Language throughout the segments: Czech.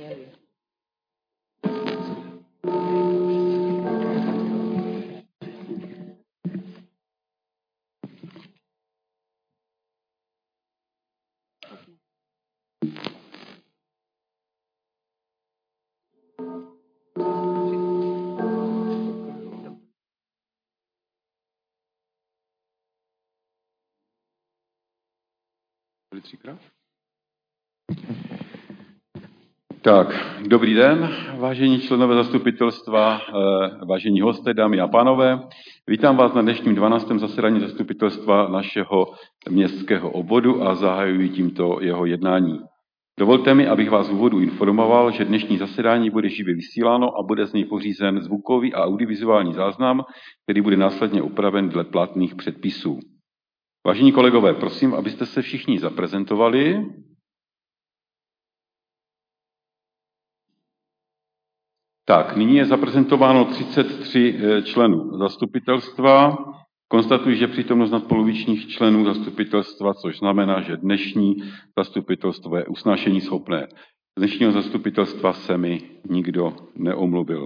Tak, dobrý den, vážení členové zastupitelstva, vážení hosté, dámy a pánové. Vítám vás na dnešním 12. zasedání zastupitelstva našeho městského obvodu a zahajuji tímto jeho jednání. Dovolte mi, abych vás v úvodu informoval, že dnešní zasedání bude živě vysíláno a bude z něj pořízen zvukový a audiovizuální záznam, který bude následně upraven dle platných předpisů. Vážení kolegové, prosím, abyste se všichni zaprezentovali. Tak, nyní je zaprezentováno 33 členů zastupitelstva. Konstatuji, že přítomnost nadpolovičních členů zastupitelstva, což znamená, že dnešní zastupitelstvo je usnášení schopné. Z dnešního zastupitelstva se mi nikdo neomluvil.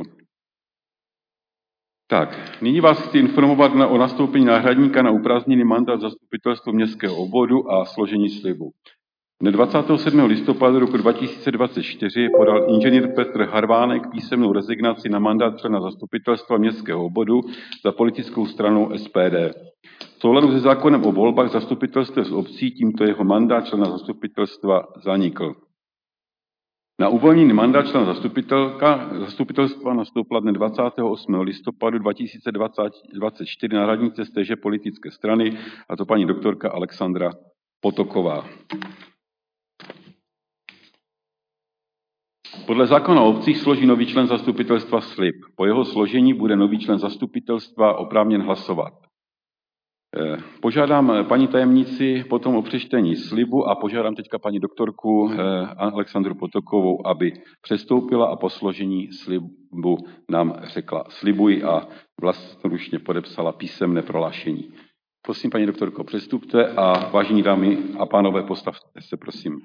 Tak, nyní vás chci informovat o nastoupení náhradníka na uprázdněný mandát zastupitelstva městského obvodu a složení slibu. Dne 27. listopadu roku 2024 podal inženýr Petr Harvánek písemnou rezignaci na mandát člena zastupitelstva městského obvodu za politickou stranu SPD. V souladu se zákonem o volbách zastupitelstev z obcí tímto jeho mandát člena zastupitelstva zanikl. Na uvolněný mandát člena zastupitelstva nastoupila dne 28. listopadu 2024 náhradnice z téže politické strany, a to paní doktorka Alexandra Potoková. Podle zákona o obcích složí nový člen zastupitelstva slib. Po jeho složení bude nový člen zastupitelstva oprávněn hlasovat. Požádám paní tajemnici potom o přečtení slibu a požádám teďka paní doktorku Alexandru Potokovou, aby přestoupila a po složení slibu nám řekla slibuji a vlastnoručně podepsala písemné prohlášení. Prosím, paní doktorko, přestupte a vážení dámy a pánové, postavte se, prosím.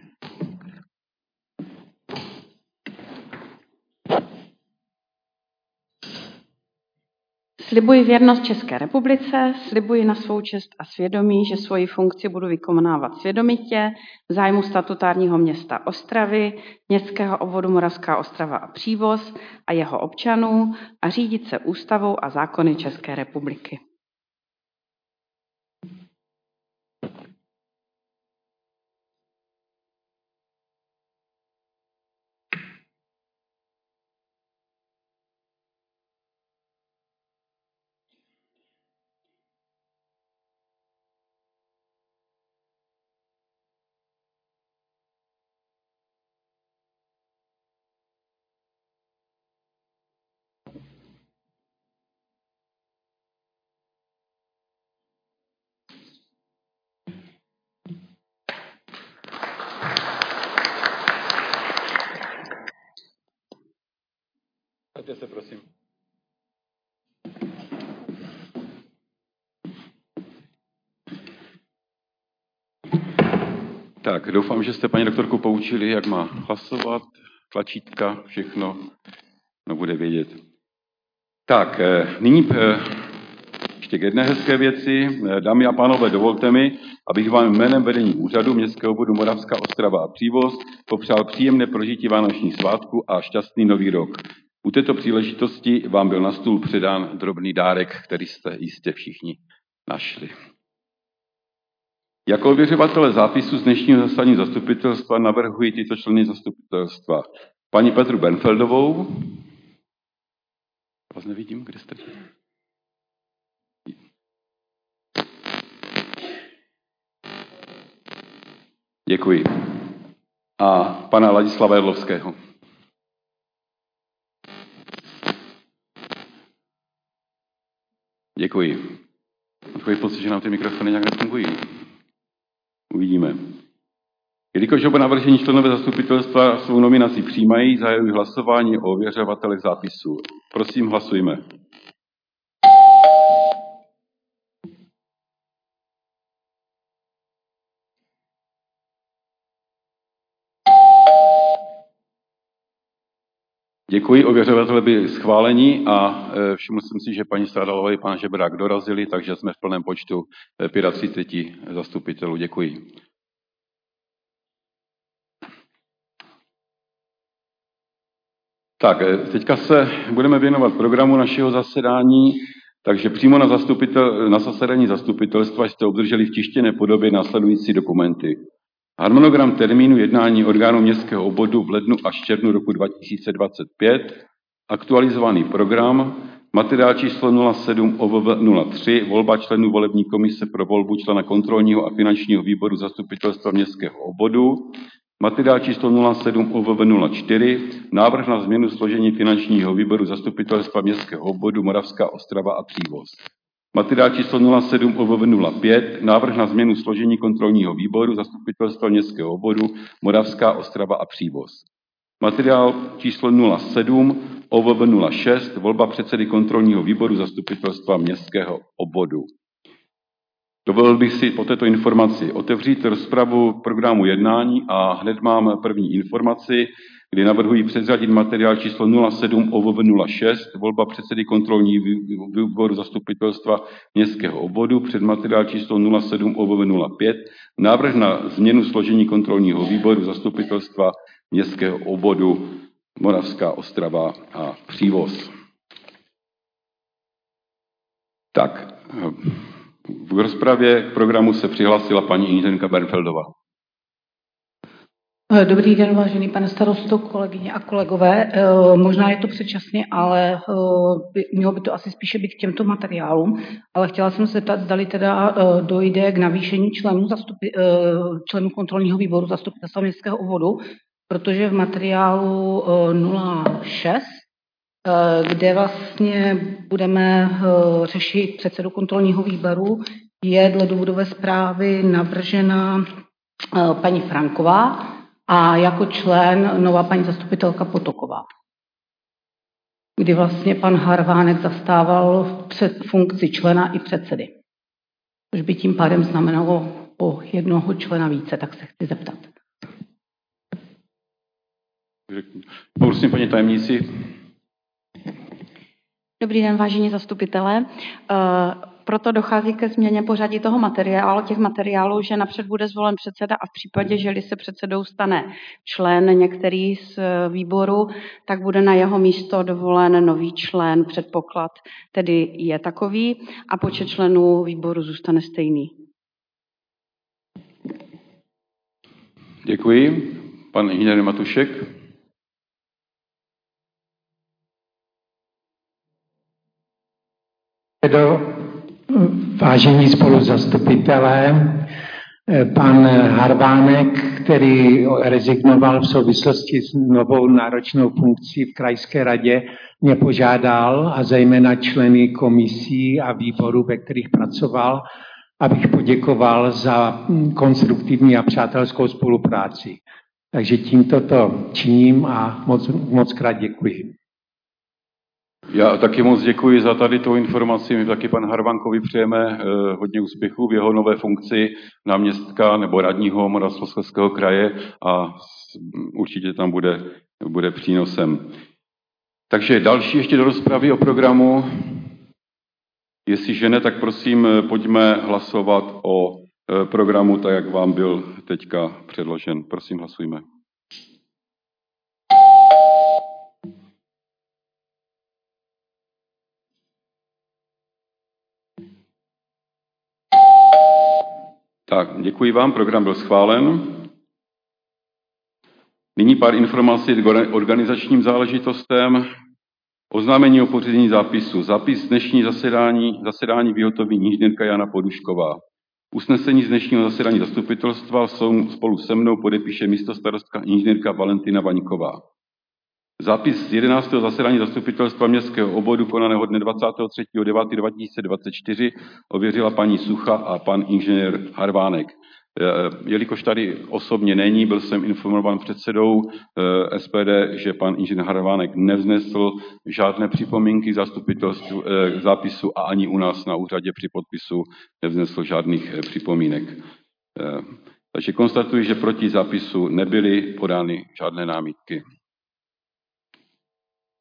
Slibuji věrnost České republice, slibuji na svou čest a svědomí, že svoji funkci budu vykonávat svědomitě v zájmu statutárního města Ostravy, městského obvodu Moravská Ostrava a Přívoz a jeho občanů a řídit se ústavou a zákony České republiky. Pojďte se, prosím. Tak, doufám, že jste paní doktorku poučili, jak má hlasovat, tlačítka, všechno, no bude vědět. Tak, nyní ještě k jedné hezké věci. Dámy a pánové, dovolte mi, abych vám jménem vedení úřadu Městského obvodu Moravská Ostrava a Přívoz popřál příjemné prožití vánočních svátků a šťastný nový rok. U této příležitosti vám byl na stůl předán drobný dárek, který jste jistě všichni našli. Jako ověřovatele zápisu z dnešního zasedání zastupitelstva navrhuji tyto členy zastupitelstva. Paní Petru Benfeldovou. Vás nevidím, kde jste? Děkuji. A pana Ladislava Jedlovského. Děkuji. Takový pocit, že nám ty mikrofony nějak nefungují. Uvidíme. Jelikož oba navržení členové zastupitelstva svou nominaci přijímají, zahajuji hlasování o ověřovatelech zápisu. Prosím, hlasujme. Děkuji, ověřovatele byli schváleni a všiml jsem si, že paní Stradalová i pan Žebrák dorazili, takže jsme v plném počtu 35 zastupitelů. Děkuji. Tak, teďka se budeme věnovat programu našeho zasedání, takže přímo na zasedání zastupitelstva jste obdrželi v tištěné podobě následující dokumenty. Harmonogram termínu jednání orgánů městského obvodu v lednu až červnu roku 2025, aktualizovaný program, materiál číslo 07 OVV 03, volba členů volební komise pro volbu člena kontrolního a finančního výboru zastupitelstva městského obvodu, materiál číslo 07 OVV 04, návrh na změnu složení finančního výboru zastupitelstva městského obvodu Moravská Ostrava a Přívoz. Materiál číslo 07 OVV 05, návrh na změnu složení kontrolního výboru zastupitelstva městského obvodu Moravská Ostrava a Přívoz. Materiál číslo 07 OVV 06, volba předsedy kontrolního výboru zastupitelstva městského obvodu. Dovolil bych si po této informaci otevřít rozpravu programu jednání a hned mám první informaci, kdy navrhuji předřadit materiál číslo 07 OVV 06, volba předsedy kontrolního výboru zastupitelstva městského obvodu, před materiál číslo 07 OVV 05, návrh na změnu složení kontrolního výboru zastupitelstva městského obvodu Moravská Ostrava a Přívoz. Tak, v rozpravě k programu se přihlásila paní inženýrka Bernfeldová. Dobrý den, vážený pane starosto, kolegyně a kolegové. Možná je to předčasně, ale mělo by to asi spíše být k těmto materiálům. Ale chtěla jsem se zeptat, zdali teda dojde k navýšení členů kontrolního výboru zastupitelstva městského obvodu, protože v materiálu 06, kde vlastně budeme řešit předsedu kontrolního výboru, je dle důvodové zprávy navržena paní Franková a jako člen nová paní zastupitelka Potoková, kdy vlastně pan Harvánek zastával funkci člena i předsedy. Což by tím pádem znamenalo o jednoho člena více, tak se chci zeptat. Prosím, paní tajemníci. Dobrý den, vážení zastupitelé. Proto dochází ke změně pořadí těch materiálů, že napřed bude zvolen předseda a v případě, že se předsedou stane člen některý z výboru, tak bude na jeho místo dovolen nový člen, předpoklad tedy je takový a počet členů výboru zůstane stejný. Děkuji. Pan inženýr Matušek. Vážení spoluzastupitelé, pan Harvánek, který rezignoval v souvislosti s novou náročnou funkcí v krajské radě, mě požádal a zejména členy komisí a výborů, ve kterých pracoval, abych poděkoval za konstruktivní a přátelskou spolupráci. Takže tímto to činím a moc krát děkuji. Já taky moc děkuji za tady tu informaci. My taky pan Harvánkovi přejeme hodně úspěchů v jeho nové funkci náměstka nebo radního Moravskoslezského kraje a určitě tam bude přínosem. Takže další ještě do rozpravy o programu. Jestliže ne, tak prosím, pojďme hlasovat o programu, tak jak vám byl teďka předložen. Prosím, hlasujme. Tak, děkuji vám, program byl schválen. Nyní pár informací k organizačním záležitostem. Oznámení o pořízení zápisu. Zápis z dnešní zasedání vyhotoví inženýrka Jana Podušková. Usnesení z dnešního zasedání zastupitelstva spolu se mnou podepíše místostarostka inženýrka Valentina Vaňková. Zápis z 11. zasedání zastupitelstva městského obvodu konaného dne 23.9.2024 ověřila paní Sucha a pan inženýr Harvánek. Jelikož tady osobně není, byl jsem informován předsedou SPD, že pan inženýr Harvánek nevznesl žádné připomínky zastupitelstvu k zápisu a ani u nás na úřadě při podpisu nevznesl žádných připomínek. Takže konstatuji, že proti zápisu nebyly podány žádné námitky.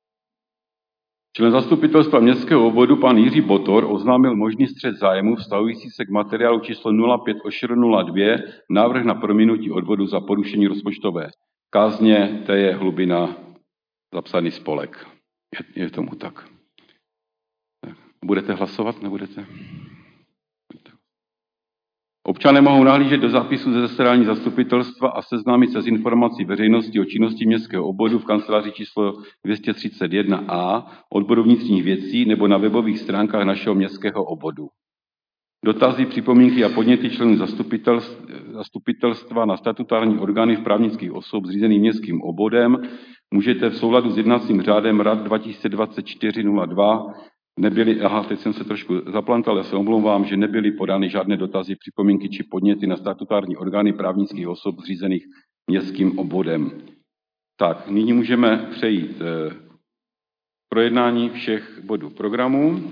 Člen zastupitelstva městského obvodu pan Jiří Botor oznámil možný střet zájmu vztahující se k materiálu číslo 05/02 návrh na prominutí odvodu za porušení rozpočtové kázně, to je Hlubina, zapsaný spolek. Je tomu tak. Budete hlasovat, nebudete? Občané mohou nahlížet do zápisu ze zasedání zastupitelstva a seznámit se s informací veřejnosti o činnosti městského obvodu v kanceláři číslo 231A odboru vnitřních věcí nebo na webových stránkách našeho městského obvodu. Dotazy, připomínky a podněty členů zastupitelstva na statutární orgány v právnických osob zřízených městským obvodem můžete v souladu s jednacím řádem RAD 2024-02 teď jsem se trošku zaplantal, já se omlouvám, že nebyly podány žádné dotazy, připomínky či podněty na statutární orgány právnických osob zřízených městským obvodem. Tak, nyní můžeme přejít k projednání všech bodů programu.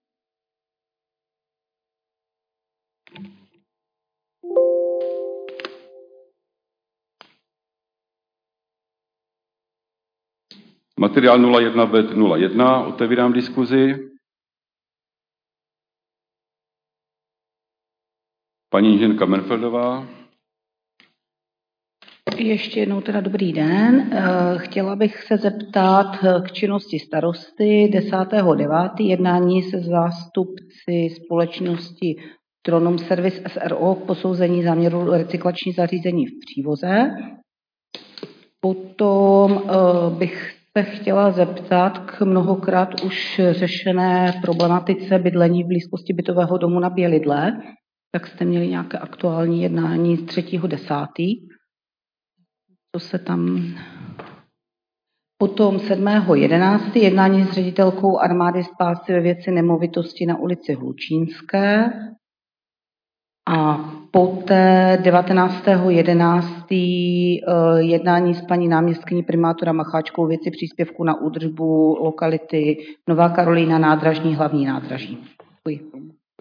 Materiál 01/01, otevírám diskuzi. Paní inženýrka Menfeldová. Ještě jednou teda dobrý den. Chtěla bych se zeptat k činnosti starosty 10.9. jednání se zástupci společnosti Tronum Service SRO k posouzení záměru recyklační zařízení v Přívoze. Potom bych se chtěla zeptat k mnohokrát už řešené problematice bydlení v blízkosti bytového domu na Bělidle. Tak jste měli nějaké aktuální jednání z 3.10. Co se tam... Potom 7.11. jednání s ředitelkou armády spásy ve věci nemovitosti na ulici Hlučínské. A poté 19.11. jednání s paní náměstkyní primátora Macháčkou věci příspěvku na údržbu lokality Nová Karolína nádražní, hlavní nádraží. Děkuji.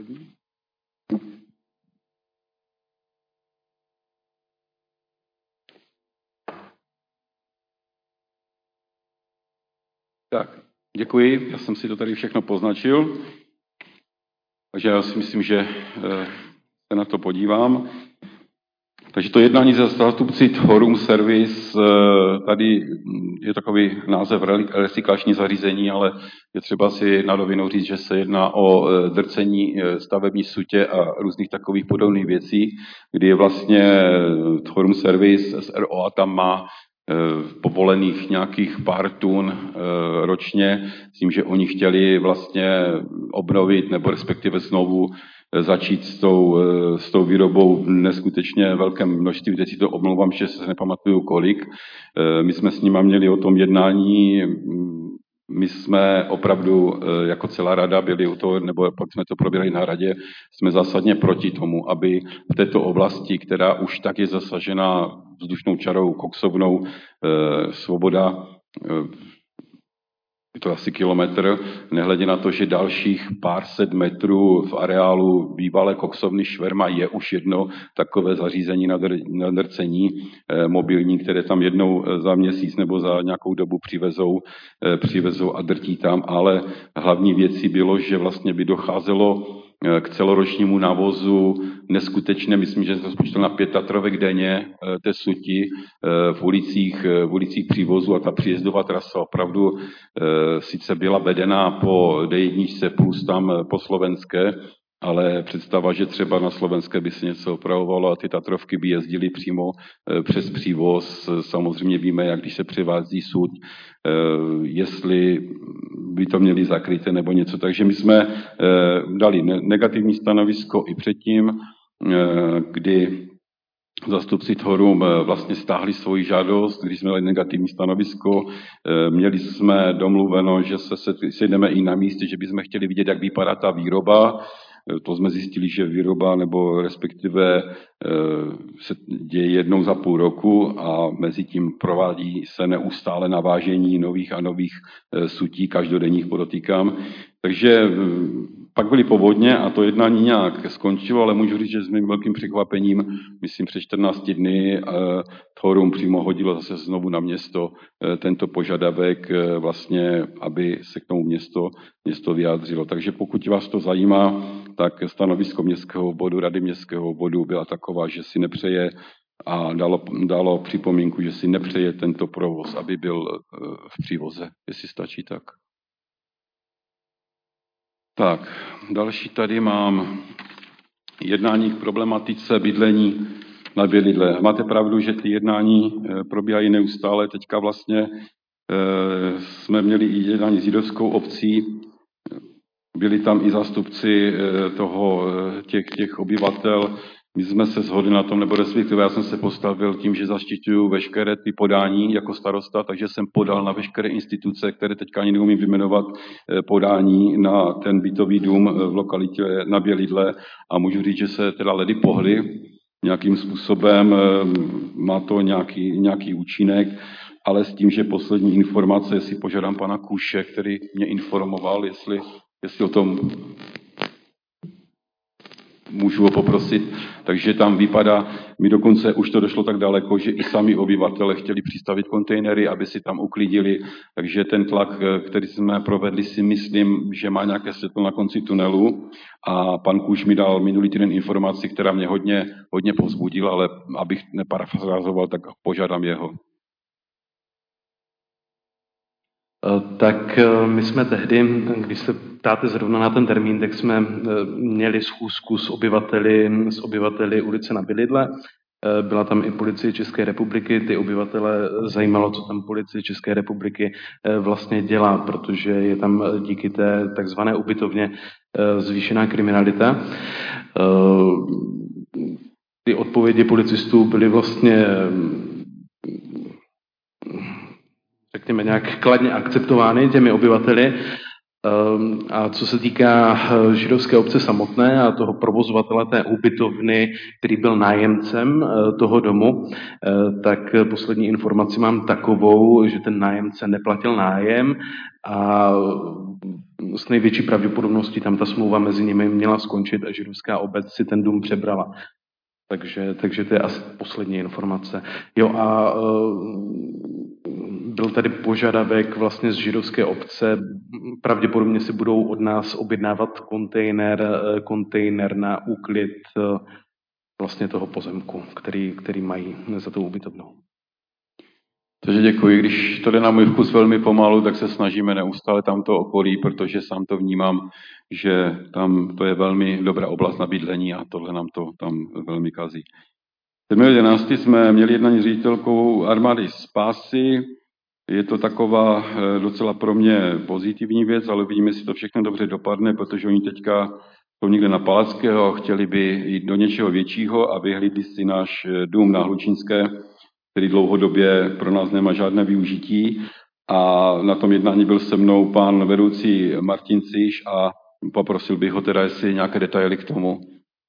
Tak, děkuji. Já jsem si to tady všechno poznačil. Takže já si myslím, že se na to podívám. Takže to jednání ze zástupci Tronum Service, tady je takový název recyklační zařízení, ale je třeba si na rovinu říct, že se jedná o drcení stavební sutě a různých takových podobných věcí, kdy je vlastně Tronum Service SRO a tam má povolených nějakých pár tun ročně, s tím, že oni chtěli vlastně obnovit nebo respektive znovu začít s tou výrobou neskutečně velkém množství, teď si to omlouvám, že se nepamatuju kolik. My jsme s nimi měli o tom jednání, my jsme opravdu jako celá rada byli u toho, nebo pak jsme to probírali na radě, jsme zásadně proti tomu, aby v této oblasti, která už tak je zasažena vzdušnou čarou koksovnou, Svoboda, je to asi kilometr, nehledě na to, že dalších pár set metrů v areálu bývalé koksovny Šverma je už jedno takové zařízení na drcení mobilní, které tam jednou za měsíc nebo za nějakou dobu přivezou a drtí tam, ale hlavní věcí bylo, že vlastně by docházelo k celoročnímu návozu neskutečně, myslím, že to spočítal na 5 tatrovek denně té suti v ulicích Přívozu a ta příjezdová trasa opravdu sice byla vedená po D1 plus tam po slovenské, ale představa, že třeba na slovenské by se něco opravovalo a ty tatrovky by jezdily přímo přes Přívoz. Samozřejmě víme, jak když se převází sud, jestli by to měli zakryté nebo něco. Takže my jsme dali negativní stanovisko i předtím, kdy zástupci Tronum vlastně stáhli svoji žádost, když jsme dali negativní stanovisko. Měli jsme domluveno, že se sejdeme i na místě, že bychom chtěli vidět, jak vypadá ta výroba. To jsme zjistili, že výroba nebo respektive se děje jednou za půl roku a mezi tím provádí se neustále navážení nových a nových sutí, každodenních podotýkám. Takže Pak byly povodně a to jednání nějak skončilo, ale můžu říct, že s mým velkým překvapením, myslím před 14 dny, Fórum přímo hodilo zase znovu na město tento požadavek, vlastně, aby se k tomu město vyjádřilo. Takže pokud vás to zajímá, tak stanovisko městského obvodu, Rady městského obvodu byla taková, že si nepřeje a dalo připomínku, že si nepřeje tento provoz, aby byl v přívoze, jestli stačí tak. Tak, další tady mám jednání k problematice bydlení na bydlidle. Máte pravdu, že ty jednání probíhají neustále. Teďka vlastně jsme měli i jednání s židovskou obcí, byli tam i zástupci těch obyvatel. My jsme se shodli na tom, nebo respektive já jsem se postavil tím, že zaštiťuju veškeré ty podání jako starosta, takže jsem podal na veškeré instituce, které teďka ani neumím vyjmenovat, podání na ten bytový dům v lokalitě na Bělidle a můžu říct, že se teda ledy pohly nějakým způsobem, má to nějaký účinek, ale s tím, že poslední informace si požádám pana Kuše, který mě informoval, jestli o tom můžu ho poprosit. Takže tam vypadá, mi dokonce už to došlo tak daleko, že i sami obyvatele chtěli přistavit kontejnery, aby si tam uklidili. Takže ten tlak, který jsme provedli, si myslím, že má nějaké světlo na konci tunelu. A pan Kuš mi dal minulý týden informaci, která mě hodně povzbudila, ale abych neparafrázoval, tak požádám jeho. Tak my jsme tehdy, když se ptáte zrovna na ten termín, tak jsme měli schůzku s obyvateli ulice na Bělidle. Byla tam i policie České republiky, ty obyvatele zajímalo, co tam policie České republiky vlastně dělá, protože je tam díky té takzvané ubytovně zvýšená kriminalita. Ty odpovědi policistů byly vlastně řekněme, nějak kladně akceptovány těmi obyvateli. A co se týká židovské obce samotné a toho provozovatele té ubytovny, který byl nájemcem toho domu, tak poslední informaci mám takovou, že ten nájemce neplatil nájem a s největší pravděpodobností tam ta smlouva mezi nimi měla skončit a židovská obec si ten dům přebrala. Takže to je asi poslední informace. Jo a byl tady požadavek vlastně z židovské obce, pravděpodobně si budou od nás objednávat kontejner na úklid vlastně toho pozemku, který mají za tou ubytovnou. Takže děkuji. Když to jde na můj vkus velmi pomalu, tak se snažíme neustále tam to okolí, protože sám to vnímám, že tam to je velmi dobrá oblast na bydlení a tohle nám to tam velmi kazí. 7.11. jsme měli jednání s ředitelkou armády Spásy. Je to taková docela pro mě pozitivní věc, ale uvidíme, jestli to všechno dobře dopadne, protože oni teďka jsou někde na Palackého, chtěli by jít do něčeho většího a vyhlídli si náš dům na Hlučínské, který dlouhodobě pro nás nemá žádné využití. A na tom jednání byl se mnou pan vedoucí Martin Cíš a poprosil bych ho teda, jestli nějaké detaily k tomu.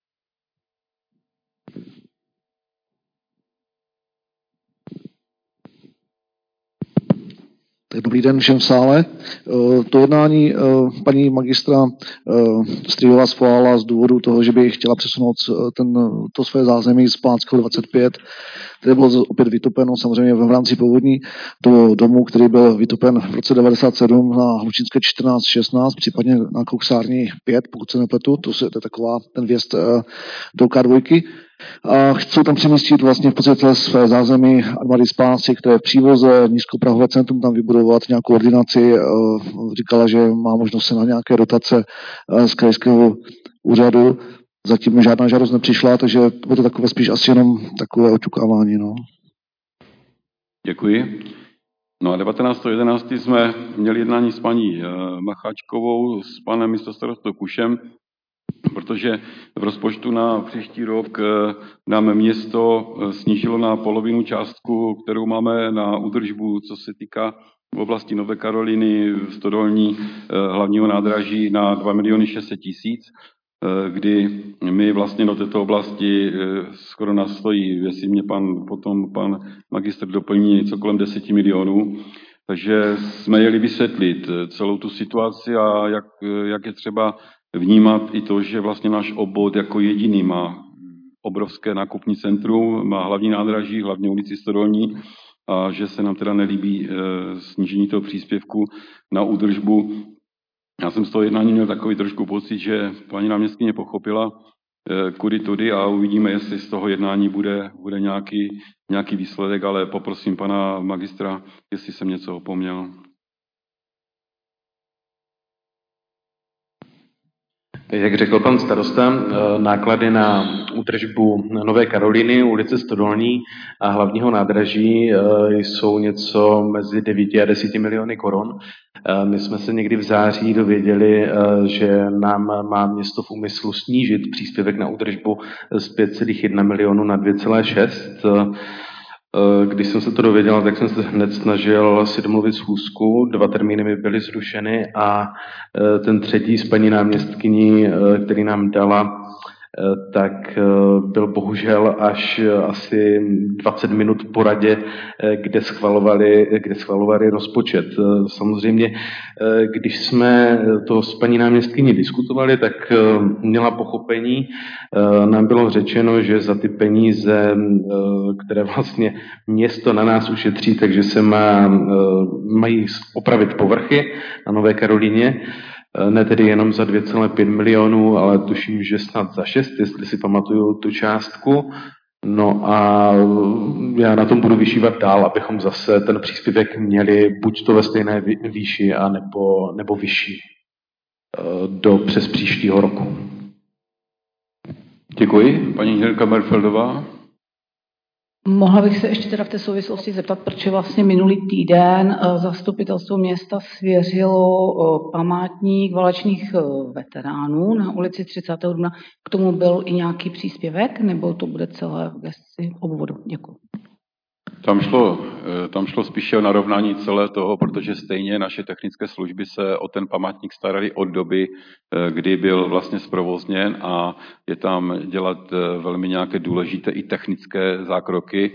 Tak dobrý den všem v sále. To jednání paní magistra Stryhová svolala z důvodu toho, že by chtěla přesunout to své zázemí z Palackého 25, které bylo opět vytopeno samozřejmě v rámci povodní do domu, který byl vytopen v roce 97 na Hlučínské 14-16, případně na Koksární 5, pokud se nepletu, to je taková ten vjezd do K2. A chcou tam přemístit vlastně v podstatě své zázemí armády Spásy, které v přívoze, nízkoprahové centrum tam vybudovat, nějakou ordinaci. Říkala, že má možnost se na nějaké dotace z krajského úřadu. Zatím žádná žádost nepřišla, takže bude to takové spíš asi jenom takové oťukávání. No. Děkuji. No a 19.11. jsme měli jednání s paní Macháčkovou, s panem místostarostou Kušem, protože v rozpočtu na příští rok nám město snížilo na polovinu částku, kterou máme na údržbu, co se týká v oblasti Nové Karoliny, Stodolní, hlavního nádraží na 2 600 000, kdy my vlastně do této oblasti skoro nás stojí, jestli mě pan magistr doplní, něco kolem 10 milionů. Takže jsme jeli vysvětlit celou tu situaci a jak je třeba vnímat i to, že vlastně náš obvod jako jediný má obrovské nákupní centrum, má hlavní nádraží, hlavně ulici Stodolní, a že se nám teda nelíbí snížení toho příspěvku na údržbu. Já jsem z toho jednání měl takový trošku pocit, že paní náměstkyně pochopila kudy tudy a uvidíme, jestli z toho jednání bude nějaký výsledek, ale poprosím pana magistra, jestli jsem něco opomněl. Jak řekl pan starosta, náklady na údržbu Nové Karoliny, ulice Stodolní a hlavního nádraží jsou něco mezi 9 a 10 miliony korun. My jsme se někdy v září dověděli, že nám má město v úmyslu snížit příspěvek na údržbu z 5,1 milionu na 2,6. Když jsem se to dověděl, tak jsem se hned snažil si domluvit schůzku, 2 termíny mi byly zrušeny a ten třetí s paní náměstkyní, který nám dala, tak byl bohužel až asi 20 minut po radě, kde schvalovali rozpočet. Samozřejmě, když jsme to s paní náměstkyní diskutovali, tak měla pochopení. Nám bylo řečeno, že za ty peníze, které vlastně město na nás ušetří, takže se mají opravit povrchy na Nové Karolíně. Ne tedy jenom za 2,5 milionů, ale tuším, že snad za 6, jestli si pamatuju tu částku. No a já na tom budu vyšívat dál, abychom zase ten příspěvek měli buď to ve stejné výši, nebo vyšší do přes příštího roku. Děkuji. Paní inženýrka Merfeldová. Mohla bych se ještě teda v té souvislosti zeptat, proč vlastně minulý týden zastupitelstvo města svěřilo památník válečných veteránů na ulici 30. dubna. K tomu byl i nějaký příspěvek, nebo to bude celé v gesci obvodu? Děkuji. Tam šlo spíše o narovnání celé toho, protože stejně naše technické služby se o ten památník starali od doby, kdy byl vlastně zprovozněn a je tam dělat velmi nějaké důležité i technické zákroky,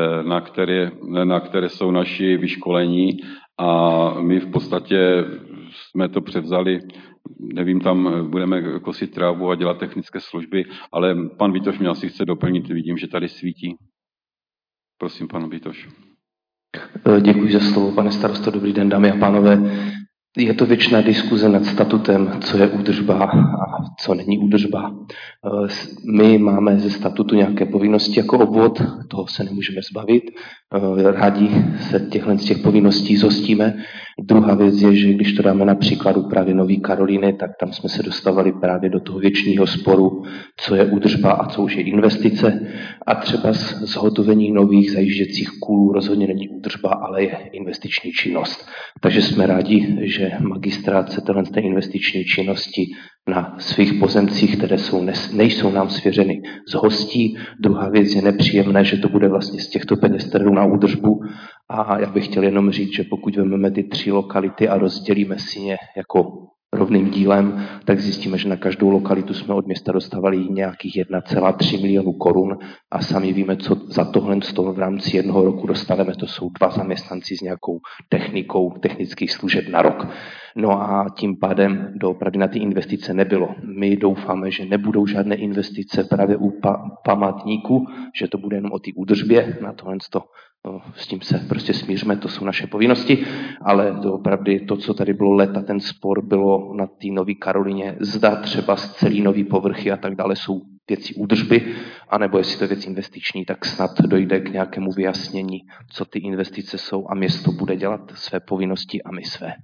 na které jsou naši vyškolení a my v podstatě jsme to převzali. Nevím, tam budeme kosit trávu a dělat technické služby, ale pan Vítoš mě asi chce doplnit, vidím, že tady svítí. Prosím, pan Vítoš. Děkuji za slovo, pane starosto. Dobrý den, dámy a pánové. Je to věčná diskuze nad statutem, co je údržba a co není údržba. My máme ze statutu nějaké povinnosti jako obvod, toho se nemůžeme zbavit. Rádi se z těch povinností zhostíme. Druhá věc je, že když to dáme na příkladu právě Nový Karolíny, tak tam jsme se dostávali právě do toho věčného sporu, co je údržba a co už je investice. A třeba zhotovení nových zajížděcích kulů rozhodně není údržba, ale je investiční činnost. Takže jsme rádi, že magistrát se té investiční činnosti na svých pozemcích, které nejsou nám svěřeny, zhostí. Druhá věc je nepříjemné, že to bude vlastně z těchto peněz, které jdou na údržbu. A já bych chtěl jenom říct, že pokud vezmeme ty 3 lokality a rozdělíme si je jako rovným dílem, tak zjistíme, že na každou lokalitu jsme od města dostávali nějakých 1,3 milionu korun a sami víme, co za tohle v rámci jednoho roku dostaneme. To jsou 2 zaměstnanci s nějakou technikou technických služeb na rok. No a tím pádem doopravdy na ty investice nebylo. My doufáme, že nebudou žádné investice právě u památníku, že to bude jenom o té údržbě. Na tohle s tím se prostě smíříme, to jsou naše povinnosti, ale doopravdy to, co tady bylo leta, ten spor bylo na té Nový Karolíně, zda třeba z celý nový povrchy a tak dále jsou věci údržby, anebo jestli to je věc investiční, tak snad dojde k nějakému vyjasnění, co ty investice jsou a město bude dělat své povinnosti a my své.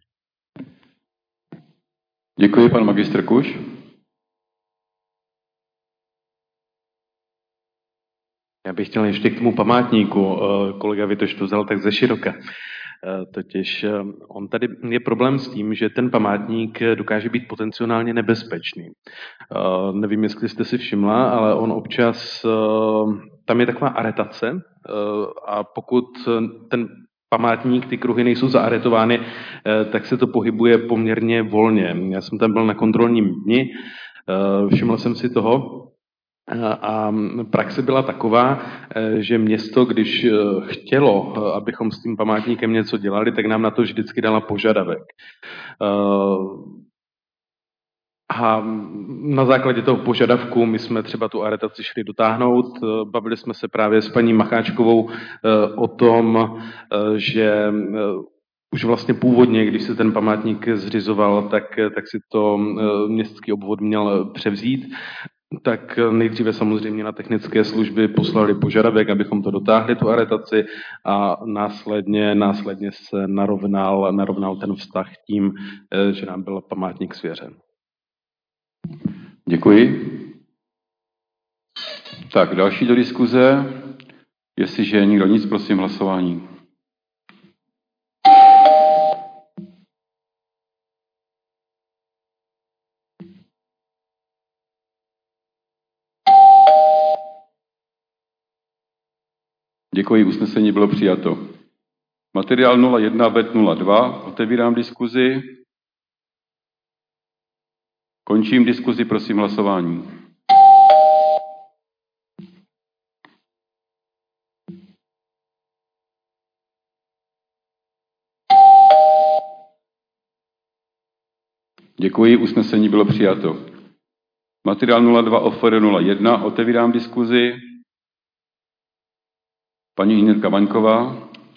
Děkuji, pan magistr Kuš. Já bych chtěl ještě k tomu památníku, kolega Vitoš to vzal tak ze široka. Totiž on tady je problém s tím, že ten památník dokáže být potenciálně nebezpečný. Nevím, jestli jste si všimla, ale on občas, tam je taková aretace a pokud ten památník, ty kruhy nejsou zaaretovány, tak se to pohybuje poměrně volně. Já jsem tam byl na kontrolním dni, všiml jsem si toho, a praxe byla taková, že město, když chtělo, abychom s tím památníkem něco dělali, tak nám na to vždycky dala požadavek. A na základě toho požadavku my jsme třeba tu aretaci šli dotáhnout. Bavili jsme se právě s paní Macháčkovou o tom, že už vlastně původně, když se ten památník zřizoval, tak si to městský obvod měl převzít. Tak nejdříve samozřejmě na technické služby poslali požadavek, abychom to dotáhli, tu aretaci, a následně se narovnal ten vztah tím, že nám byl památník svěřen. Děkuji. Tak, další do diskuze. Jestliže nikdo nic, prosím hlasování. Děkuji, usnesení bylo přijato. Materiál 01 BED 02, otevírám diskuzi. Končím diskuzi, prosím hlasování. Děkuji, usnesení bylo přijato. Materiál 02 OFR 01, otevírám diskuzi. Paní inženýrka Vaňková.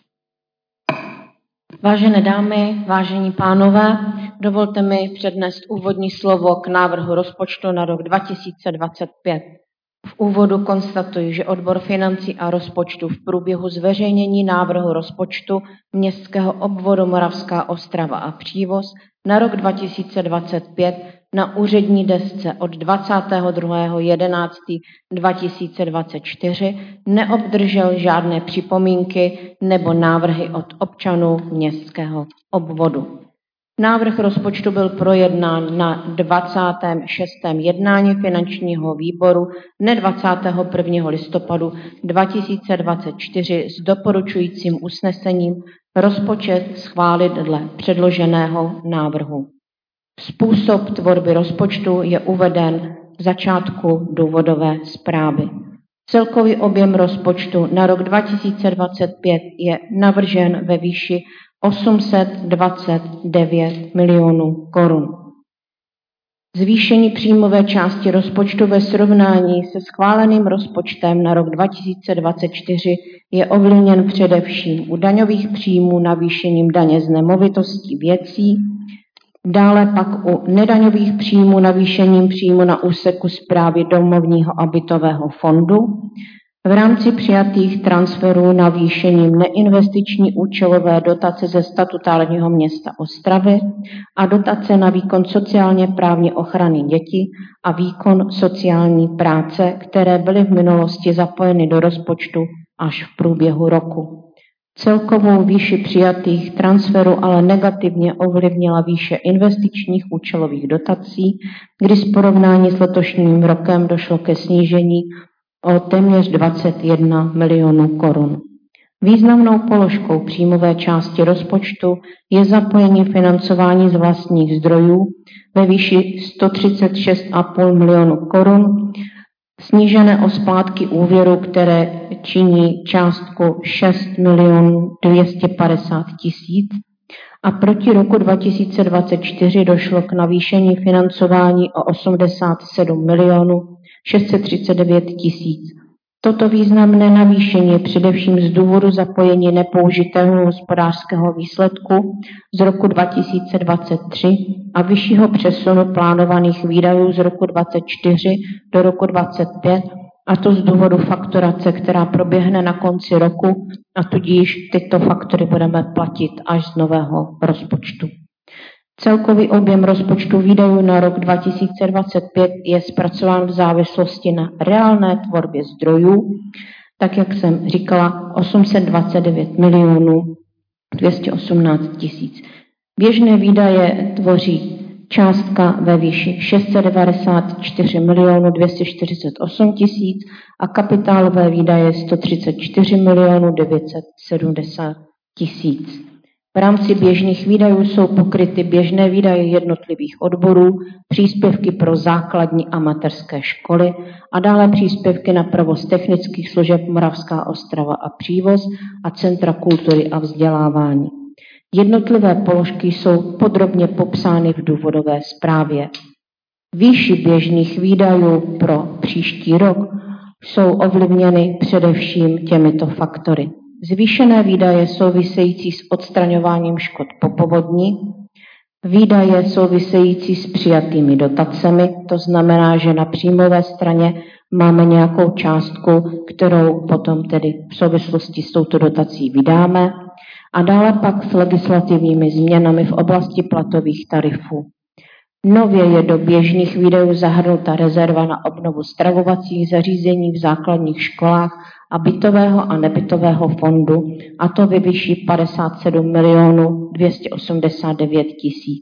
Vážené dámy, vážení pánové, dovolte mi přednést úvodní slovo k návrhu rozpočtu na rok 2025. V úvodu konstatuji, že odbor financí a rozpočtu v průběhu zveřejnění návrhu rozpočtu Městského obvodu Moravská Ostrava a Přívoz na rok 2025 na úřední desce od 22.11.2024 neobdržel žádné připomínky nebo návrhy od občanů městského obvodu. Návrh rozpočtu byl projednán na 26. jednání finančního výboru dne 21. listopadu 2024 s doporučujícím usnesením rozpočet schválit dle předloženého návrhu. Způsob tvorby rozpočtu je uveden v začátku důvodové zprávy. Celkový objem rozpočtu na rok 2025 je navržen ve výši 829 milionů korun. Zvýšení příjmové části rozpočtu ve srovnání se schváleným rozpočtem na rok 2024 je ovlivněn především u daňových příjmů navýšením daně z nemovitostí věcí, dále pak u nedaňových příjmů navýšením příjmu na úseku správy domovního a bytového fondu, v rámci přijatých transferů navýšením neinvestiční účelové dotace ze statutárního města Ostravy a dotace na výkon sociálně právní ochrany dětí a výkon sociální práce, které byly v minulosti zapojeny do rozpočtu až v průběhu roku. Celkovou výši přijatých transferů ale negativně ovlivnila výše investičních účelových dotací, kdy z porovnání s letošním rokem došlo ke snížení o téměř 21 milionů korun. Významnou položkou příjmové části rozpočtu je zapojení financování z vlastních zdrojů ve výši 136,5 milionů korun, snížené o splátky úvěru, které činí částku 6 milionů 250 tisíc, a proti roku 2024 došlo k navýšení financování o 87 milionů 639 tisíc. Toto významné navýšení je především z důvodu zapojení nepoužitého hospodářského výsledku z roku 2023 a vyššího přesunu plánovaných výdajů z roku 2024 do roku 2025, a to z důvodu fakturace, která proběhne na konci roku, a tudíž tyto faktory budeme platit až z nového rozpočtu. Celkový objem rozpočtu výdajů na rok 2025 je zpracován v závislosti na reálné tvorbě zdrojů, tak jak jsem říkala, 829 milionů 218 tisíc. Běžné výdaje tvoří částka ve výši 694 milionů 248 tisíc a kapitálové výdaje 134 milionů 970 tisíc. V rámci běžných výdajů jsou pokryty běžné výdaje jednotlivých odborů, příspěvky pro základní a mateřské školy a dále příspěvky na provoz technických služeb Moravská Ostrava a Přívoz a Centra kultury a vzdělávání. Jednotlivé položky jsou podrobně popsány v důvodové zprávě. Výši běžných výdajů pro příští rok jsou ovlivněny především těmito faktory. Zvýšené výdaje související s odstraňováním škod po povodní, výdaje související s přijatými dotacemi, to znamená, že na příjmové straně máme nějakou částku, kterou potom tedy v souvislosti s touto dotací vydáme, a dále pak s legislativními změnami v oblasti platových tarifů. Nově je do běžných výdajů zahrnuta rezerva na obnovu stravovacích zařízení v základních školách a bytového a nebytového fondu, a to ve výši 57 289 000.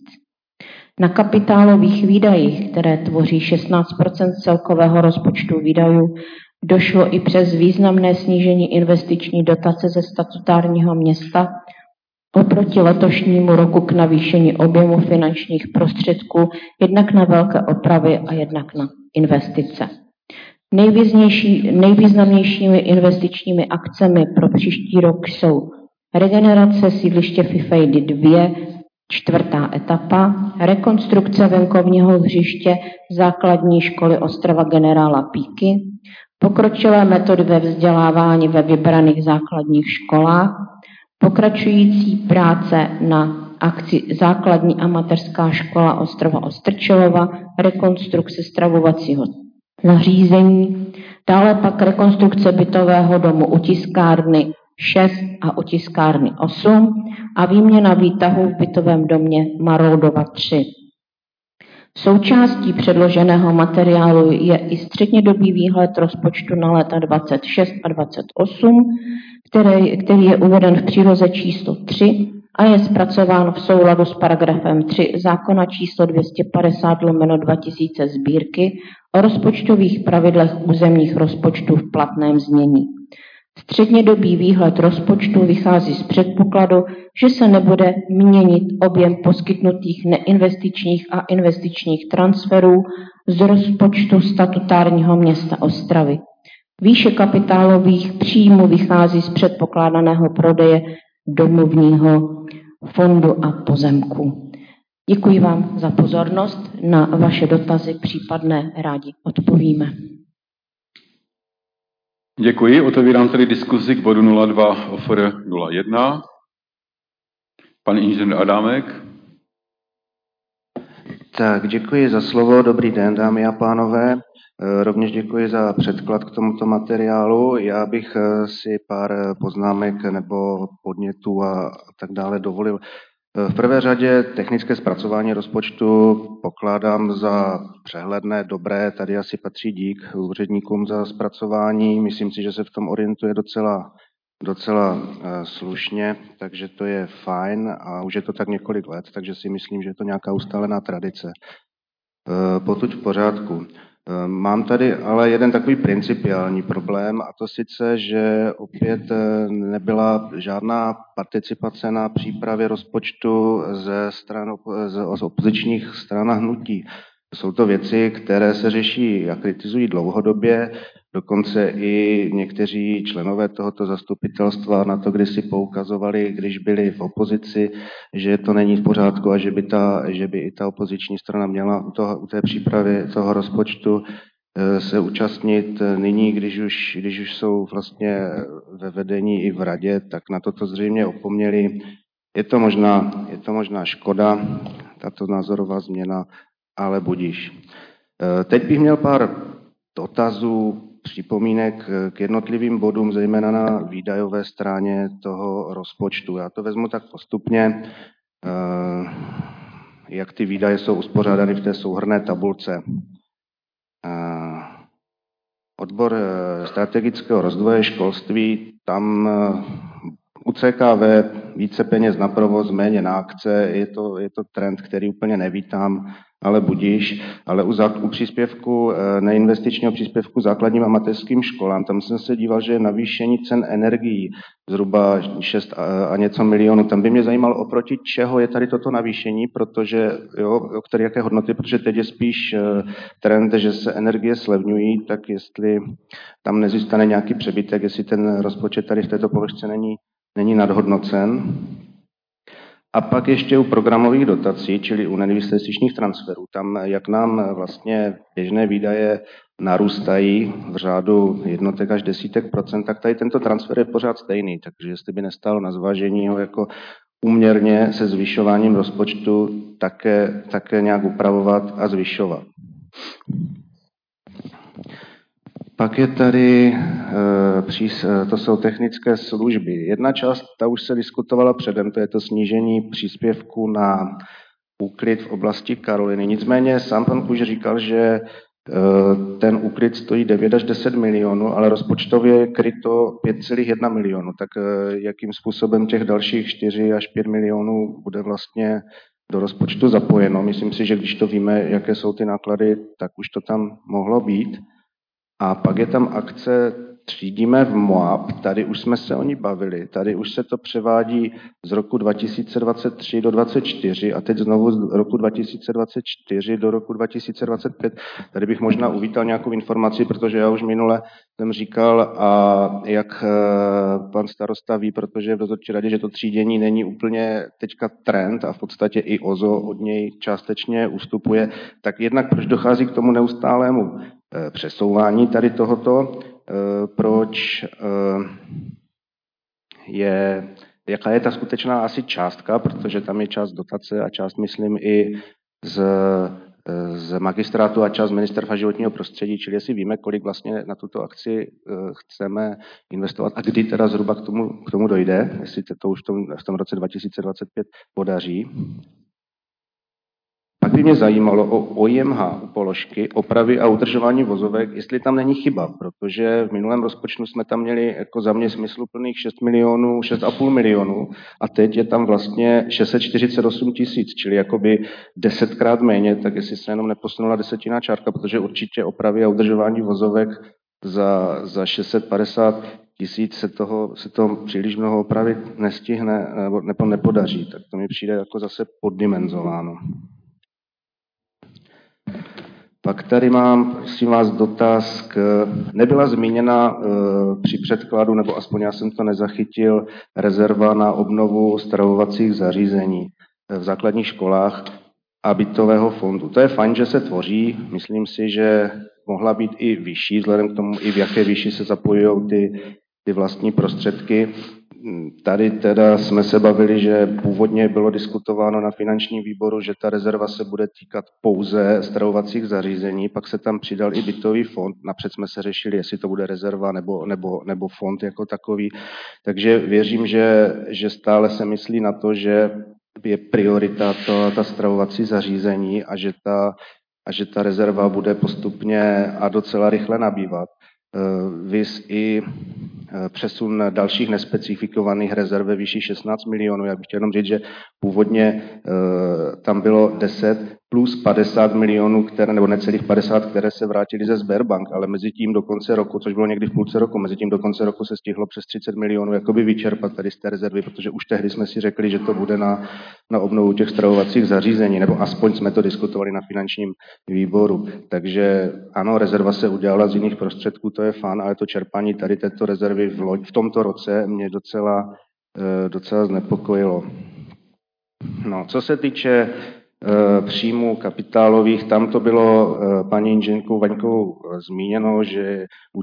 Na kapitálových výdajích, které tvoří 16 celkového rozpočtu výdajů, došlo i přes významné snížení investiční dotace ze statutárního města oproti letošnímu roku k navýšení objemu finančních prostředků jednak na velké opravy a jednak na investice. Nejvýznamnějšími investičními akcemi pro příští rok jsou regenerace sídliště Fifejdy 2, 4. etapa, rekonstrukce venkovního hřiště základní školy Ostrava generála Píky, pokročilé metody ve vzdělávání ve vybraných základních školách, pokračující práce na akci Základní a mateřská škola Ostrava Ostrčelova, rekonstrukce stravovacího zařízení, dále pak rekonstrukce bytového domu u tiskárny 6 a u tiskárny 8 a výměna výtahu v bytovém domě Maroudova 3. Součástí předloženého materiálu je i střednědobý výhled rozpočtu na léta 26 a 28, který je uveden v příloze číslo 3 a je zpracován v souladu s paragrafem 3 zákona číslo 250/2000 sbírky o rozpočtových pravidlech územních rozpočtů v platném znění. Střednědobý výhled rozpočtu vychází z předpokladu, že se nebude měnit objem poskytnutých neinvestičních a investičních transferů z rozpočtu statutárního města Ostravy. Výše kapitálových příjmů vychází z předpokládaného prodeje domovního fondu a pozemku. Děkuji vám za pozornost. Na vaše dotazy případné rádi odpovíme. Děkuji. Otevírám tedy diskuzi k bodu 02 OFR 01. Pan inženýr Adámek. Tak, děkuji za slovo. Dobrý den, dámy a pánové. Rovněž děkuji za předklad k tomuto materiálu. Já bych si pár poznámek nebo podnětů a tak dále dovolil. V prvé řadě technické zpracování rozpočtu pokládám za přehledné, dobré. Tady asi patří dík úředníkům za zpracování. Myslím si, že se v tom orientuje docela slušně, takže to je fajn a už je to tak několik let, takže si myslím, že je to nějaká ustálená tradice. Potud v pořádku. Mám tady ale jeden takový principiální problém, a to sice, že opět nebyla žádná participace na přípravě rozpočtu z opozičních stran a hnutí. Jsou to věci, které se řeší a kritizují dlouhodobě, dokonce i někteří členové tohoto zastupitelstva na to kdysi poukazovali, když byli v opozici, že to není v pořádku a že by i ta opoziční strana měla u té přípravy toho rozpočtu se účastnit. Nyní, když už jsou vlastně ve vedení i v radě, tak na toto zřejmě opomněli. Je to možná škoda, tato názorová změna, ale budíš. Teď bych měl pár dotazů, připomínek k jednotlivým bodům, zejména na výdajové straně toho rozpočtu. Já to vezmu tak postupně, jak ty výdaje jsou uspořádány v té souhrnné tabulce. Odbor strategického rozvoje školství, tam u CKV více peněz na provoz, méně na akce, je to trend, který úplně nevítám, ale budíš. Ale u příspěvku, neinvestičního příspěvku základním a mateřským školám, tam jsem se díval, že je navýšení cen energií zhruba 6 a něco milionů. Tam by mě zajímalo, oproti čeho je tady toto navýšení, protože jaké hodnoty, protože teď je spíš trend, že se energie slevňují, tak jestli tam nezůstane nějaký přebytek, jestli ten rozpočet tady v této položce není nadhodnocen. A pak ještě u programových dotací, čili u neinvestičních transferů, tam, jak nám vlastně běžné výdaje narůstají v řádu jednotek až desítek procent, tak tady tento transfer je pořád stejný, takže jestli by nestálo na zvážení ho jako úměrně se zvyšováním rozpočtu také nějak upravovat a zvyšovat. Pak je tady, to jsou technické služby. Jedna část, ta už se diskutovala předem, to je to snížení příspěvku na úklid v oblasti Karoliny. Nicméně sám pan Kuž říkal, že ten úklid stojí 9 až 10 milionů, ale rozpočtově je kryto 5,1 milionu. Tak jakým způsobem těch dalších 4 až 5 milionů bude vlastně do rozpočtu zapojeno? Myslím si, že když to víme, jaké jsou ty náklady, tak už to tam mohlo být. A pak je tam akce Třídíme v Moab, tady už jsme se o ní bavili, tady už se to převádí z roku 2023 do 2024 a teď znovu z roku 2024 do roku 2025. Tady bych možná uvítal nějakou informaci, protože já už minule jsem říkal, a jak pan starosta ví, protože je v dozorčí radě, že to třídění není úplně teďka trend a v podstatě i OZO od něj částečně ustupuje, tak jednak proč dochází k tomu neustálému přesouvání tady tohoto, proč jaká je ta skutečná asi částka, protože tam je část dotace a část, myslím, i z magistrátu a část ministerstva životního prostředí, čili jestli víme, kolik vlastně na tuto akci chceme investovat a kdy teda zhruba k tomu dojde, jestli to už v tom roce 2025 podaří. Pak by mě zajímalo o OIMH u položky opravy a udržování vozovek, jestli tam není chyba, protože v minulém rozpočtu jsme tam měli jako za mě smysluplných 6,5 milionů a teď je tam vlastně 648 000, čili jakoby 10krát méně, tak jestli se jenom neposunula desetina čárka, protože určitě opravy a udržování vozovek za 650 000 se toho příliš mnoho opravit nestihne nebo nepodaří, tak to mi přijde jako zase poddimenzováno. Pak tady mám, prosím vás, dotaz, nebyla zmíněna při předkladu, nebo aspoň já jsem to nezachytil, rezerva na obnovu stravovacích zařízení v základních školách a bytového fondu. To je fajn, že se tvoří, myslím si, že mohla být i vyšší, vzhledem k tomu, i v jaké výši se zapojují ty vlastní prostředky. Tady teda jsme se bavili, že původně bylo diskutováno na finančním výboru, že ta rezerva se bude týkat pouze stravovacích zařízení, pak se tam přidal i bytový fond. Napřed jsme se řešili, jestli to bude rezerva nebo fond jako takový. Takže věřím, že stále se myslí na to, že je priorita ta stravovací zařízení a že ta rezerva bude postupně a docela rychle nabývat. Viz i přesun dalších nespecifikovaných rezerv ve výši 16 milionů. Já bych chtěl jenom říct, že původně tam bylo 10 plus 50 milionů, nebo necelých 50, které se vrátily ze Sberbank, ale mezi tím do konce roku, což bylo někdy v půlce roku, mezi tím do konce roku se stihlo přes 30 milionů jakoby vyčerpat tady z té rezervy, protože už tehdy jsme si řekli, že to bude na obnovu těch stravovacích zařízení, nebo aspoň jsme to diskutovali na finančním výboru. Takže ano, rezerva se udělala z jiných prostředků, to je fajn, ale to čerpání tady této rezervy v tomto roce mě docela znepokojilo. No, co se týče příjmů kapitálových, tam to bylo paní inženýrkou Vaňkovou zmíněno, že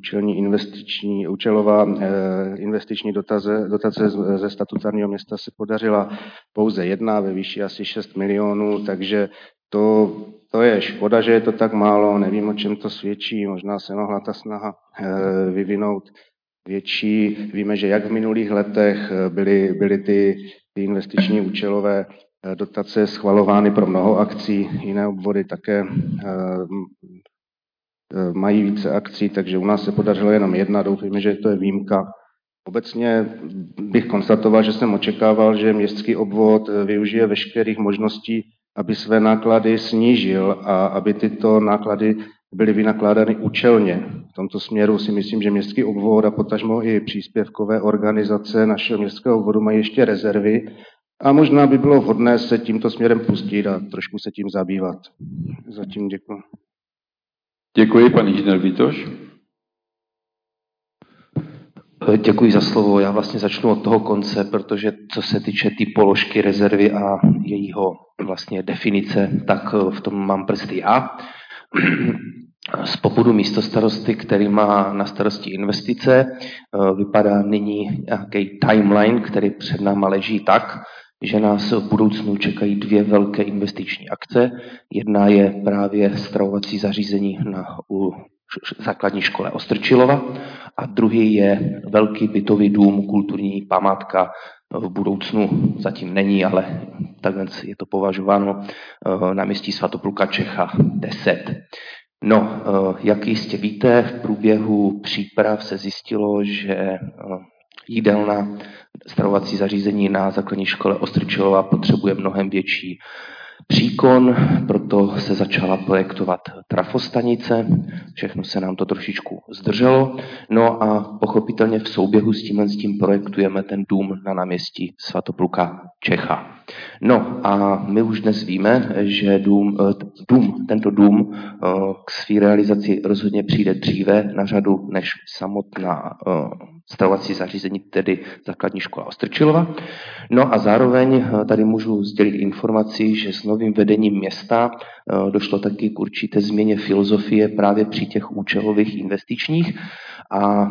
účelová investiční dotace ze statutárního města se podařila pouze jedna ve výši asi 6 milionů, takže to je škoda, že je to tak málo, nevím, o čem to svědčí, možná se mohla ta snaha vyvinout větší. Víme, že jak v minulých letech byly ty investiční účelové dotace schvalovány pro mnoho akcí, jiné obvody také mají více akcí, takže u nás se podařilo jenom jedna, doufejme, že to je výjimka. Obecně bych konstatoval, že jsem očekával, že městský obvod využije veškerých možností, aby své náklady snížil a aby tyto náklady byly vynakládány účelně. V tomto směru si myslím, že městský obvod a potažmo i příspěvkové organizace našeho městského obvodu mají ještě rezervy a možná by bylo vhodné se tímto směrem pustit a trošku se tím zabývat. Zatím děkuji. Děkuji, pan inženýr Vítoš. Děkuji za slovo. Já vlastně začnu od toho konce, protože co se týče té položky rezervy a jejího vlastně definice, tak v tom mám prsty já. Z popudu místostarosty, který má na starosti investice, vypadá nyní nějaký timeline, který před náma leží tak, že nás v budoucnu čekají 2 velké investiční akce. Jedna je právě stravovací zařízení u základní škole Ostrčilova a druhý je velký bytový dům, kulturní památka. V budoucnu zatím není, ale takhle je to považováno na městí Svatopluka Čecha 10. No, jak jistě víte, v průběhu příprav se zjistilo, že jídelna, stravovací zařízení na základní škole Ostrčilova potřebuje mnohem větší příkon, proto se začala projektovat trafostanice, všechno se nám to trošičku zdrželo, no a pochopitelně v souběhu s tím projektujeme ten dům na náměstí Svatopluka Čecha. No a my už dnes víme, že tento dům k své realizaci rozhodně přijde dříve na řadu než samotná stravovací zařízení, tedy základní škola Ostrčilova. No a zároveň tady můžu sdělit informaci, že s novým vedením města došlo taky k určité změně filozofie právě při těch účelových investičních a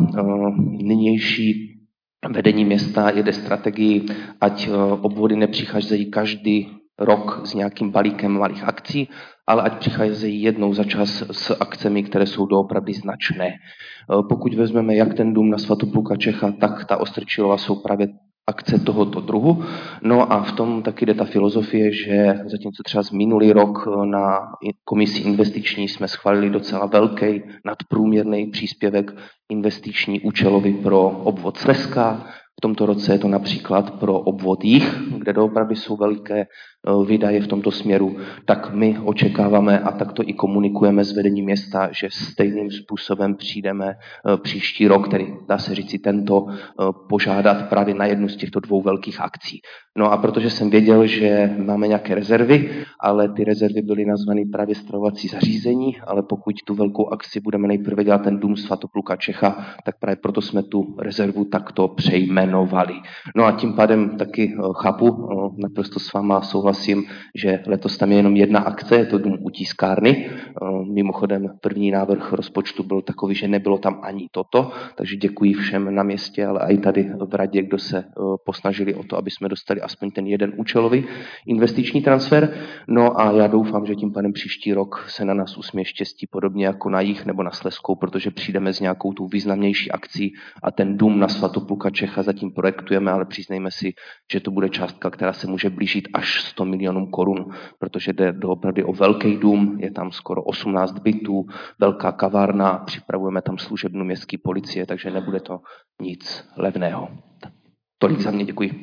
nynější vedení města jede strategii, ať obvody nepřicházejí každý rok s nějakým balíkem malých akcí, ale ať přicházejí jednou za čas s akcemi, které jsou doopravdy značné. Pokud vezmeme jak ten dům na Svatopluka Čecha, tak ta Ostrčilova jsou právě akce tohoto druhu. No a v tom taky jde ta filozofie, že zatímco třeba z minulý rok na komisi investiční jsme schválili docela velký nadprůměrný příspěvek investiční účelový pro obvod Slezska. V tomto roce je to například pro obvod Jih, kde doopravdy jsou velké výdaje v tomto směru, tak my očekáváme a tak to i komunikujeme s vedením města, že stejným způsobem přijdeme příští rok, který dá se říci tento, požádat právě na jednu z těchto 2 velkých akcí. No a protože jsem věděl, že máme nějaké rezervy, ale ty rezervy byly nazvány právě stravovací zařízení, ale pokud tu velkou akci budeme nejprve dělat ten dům Svatopluka Čecha, tak právě proto jsme tu rezervu takto přejmenovali. No a tím pádem taky chápu, naprosto s váma souhlasím, že letos tam je jenom jedna akce, je to dům u tiskárny. Mimochodem první návrh rozpočtu byl takový, že nebylo tam ani toto, takže děkuji všem na městě, ale i tady v radě, kdo se posnažili o to, aby jsme dostali aspoň ten jeden účelový investiční transfer. No a já doufám, že tím pádem příští rok se na nás usměje štěstí podobně jako na Jih nebo na Slezskou, protože přijdeme s nějakou tu významnější akcí a ten dům na Svatopluka Čecha zatím projektujeme, ale přiznejme si, že to bude částka, která se může blížit až 100 milionů korun, protože jde doopravdy o velký dům, je tam skoro 18 bytů, velká kavárna, připravujeme tam služebnu městské policie, takže nebude to nic levného. Tolik za mě, děkuji.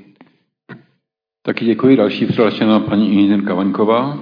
Taky děkuji. Další přihlášená paní inženýrka Vaňková.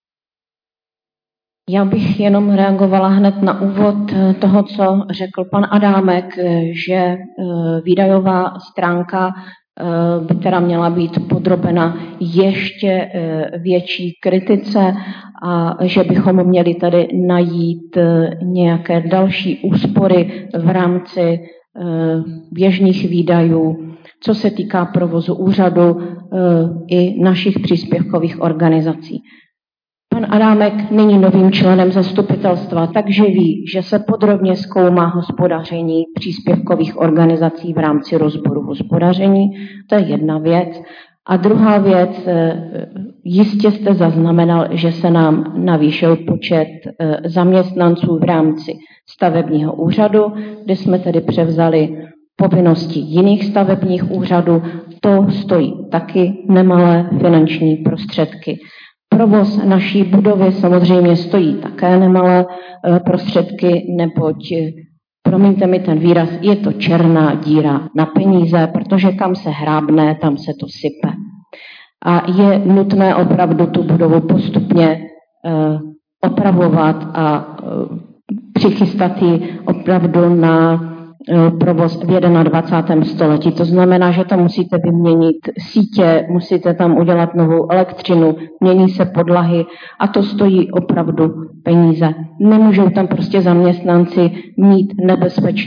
Já bych jenom reagovala hned na úvod toho, co řekl pan Adámek, že výdajová stránka by teda měla být podrobena ještě větší kritice a že bychom měli tady najít nějaké další úspory v rámci běžných výdajů, co se týká provozu úřadu i našich příspěvkových organizací. Pan Adámek není novým členem zastupitelstva, takže ví, že se podrobně zkoumá hospodaření příspěvkových organizací v rámci rozboru hospodaření. To je jedna věc. A druhá věc, jistě jste zaznamenal, že se nám navýšil počet zaměstnanců v rámci stavebního úřadu, kde jsme tedy převzali povinnosti jiných stavebních úřadů. To stojí taky nemalé finanční prostředky. Provoz naší budovy samozřejmě stojí také nemalé prostředky, neboť, promiňte mi ten výraz, je to černá díra na peníze, protože kam se hrábne, tam se to sype. A je nutné opravdu tu budovu postupně opravovat a přichystat ji opravdu na provoz v 21. století. To znamená, že tam musíte vyměnit sítě, musíte tam udělat novou elektřinu, mění se podlahy a to stojí opravdu peníze. Nemůžou tam prostě zaměstnanci mít nebezpečné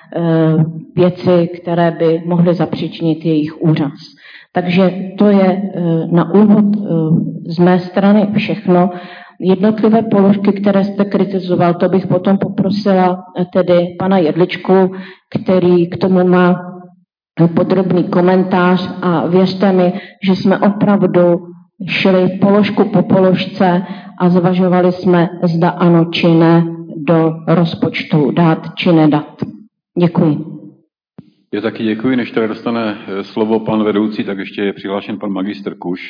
věci, které by mohly zapříčinit jejich úraz. Takže to je na úvod z mé strany všechno. Jednotlivé položky, které jste kritizoval, to bych potom poprosila tedy pana Jedličku, který k tomu má podrobný komentář a věřte mi, že jsme opravdu šli položku po položce a zvažovali jsme, zda ano či ne do rozpočtu dát či nedat. Děkuji. Já taky děkuji. Než tady dostane slovo pan vedoucí, tak ještě je přihlášen pan magistr Kuš.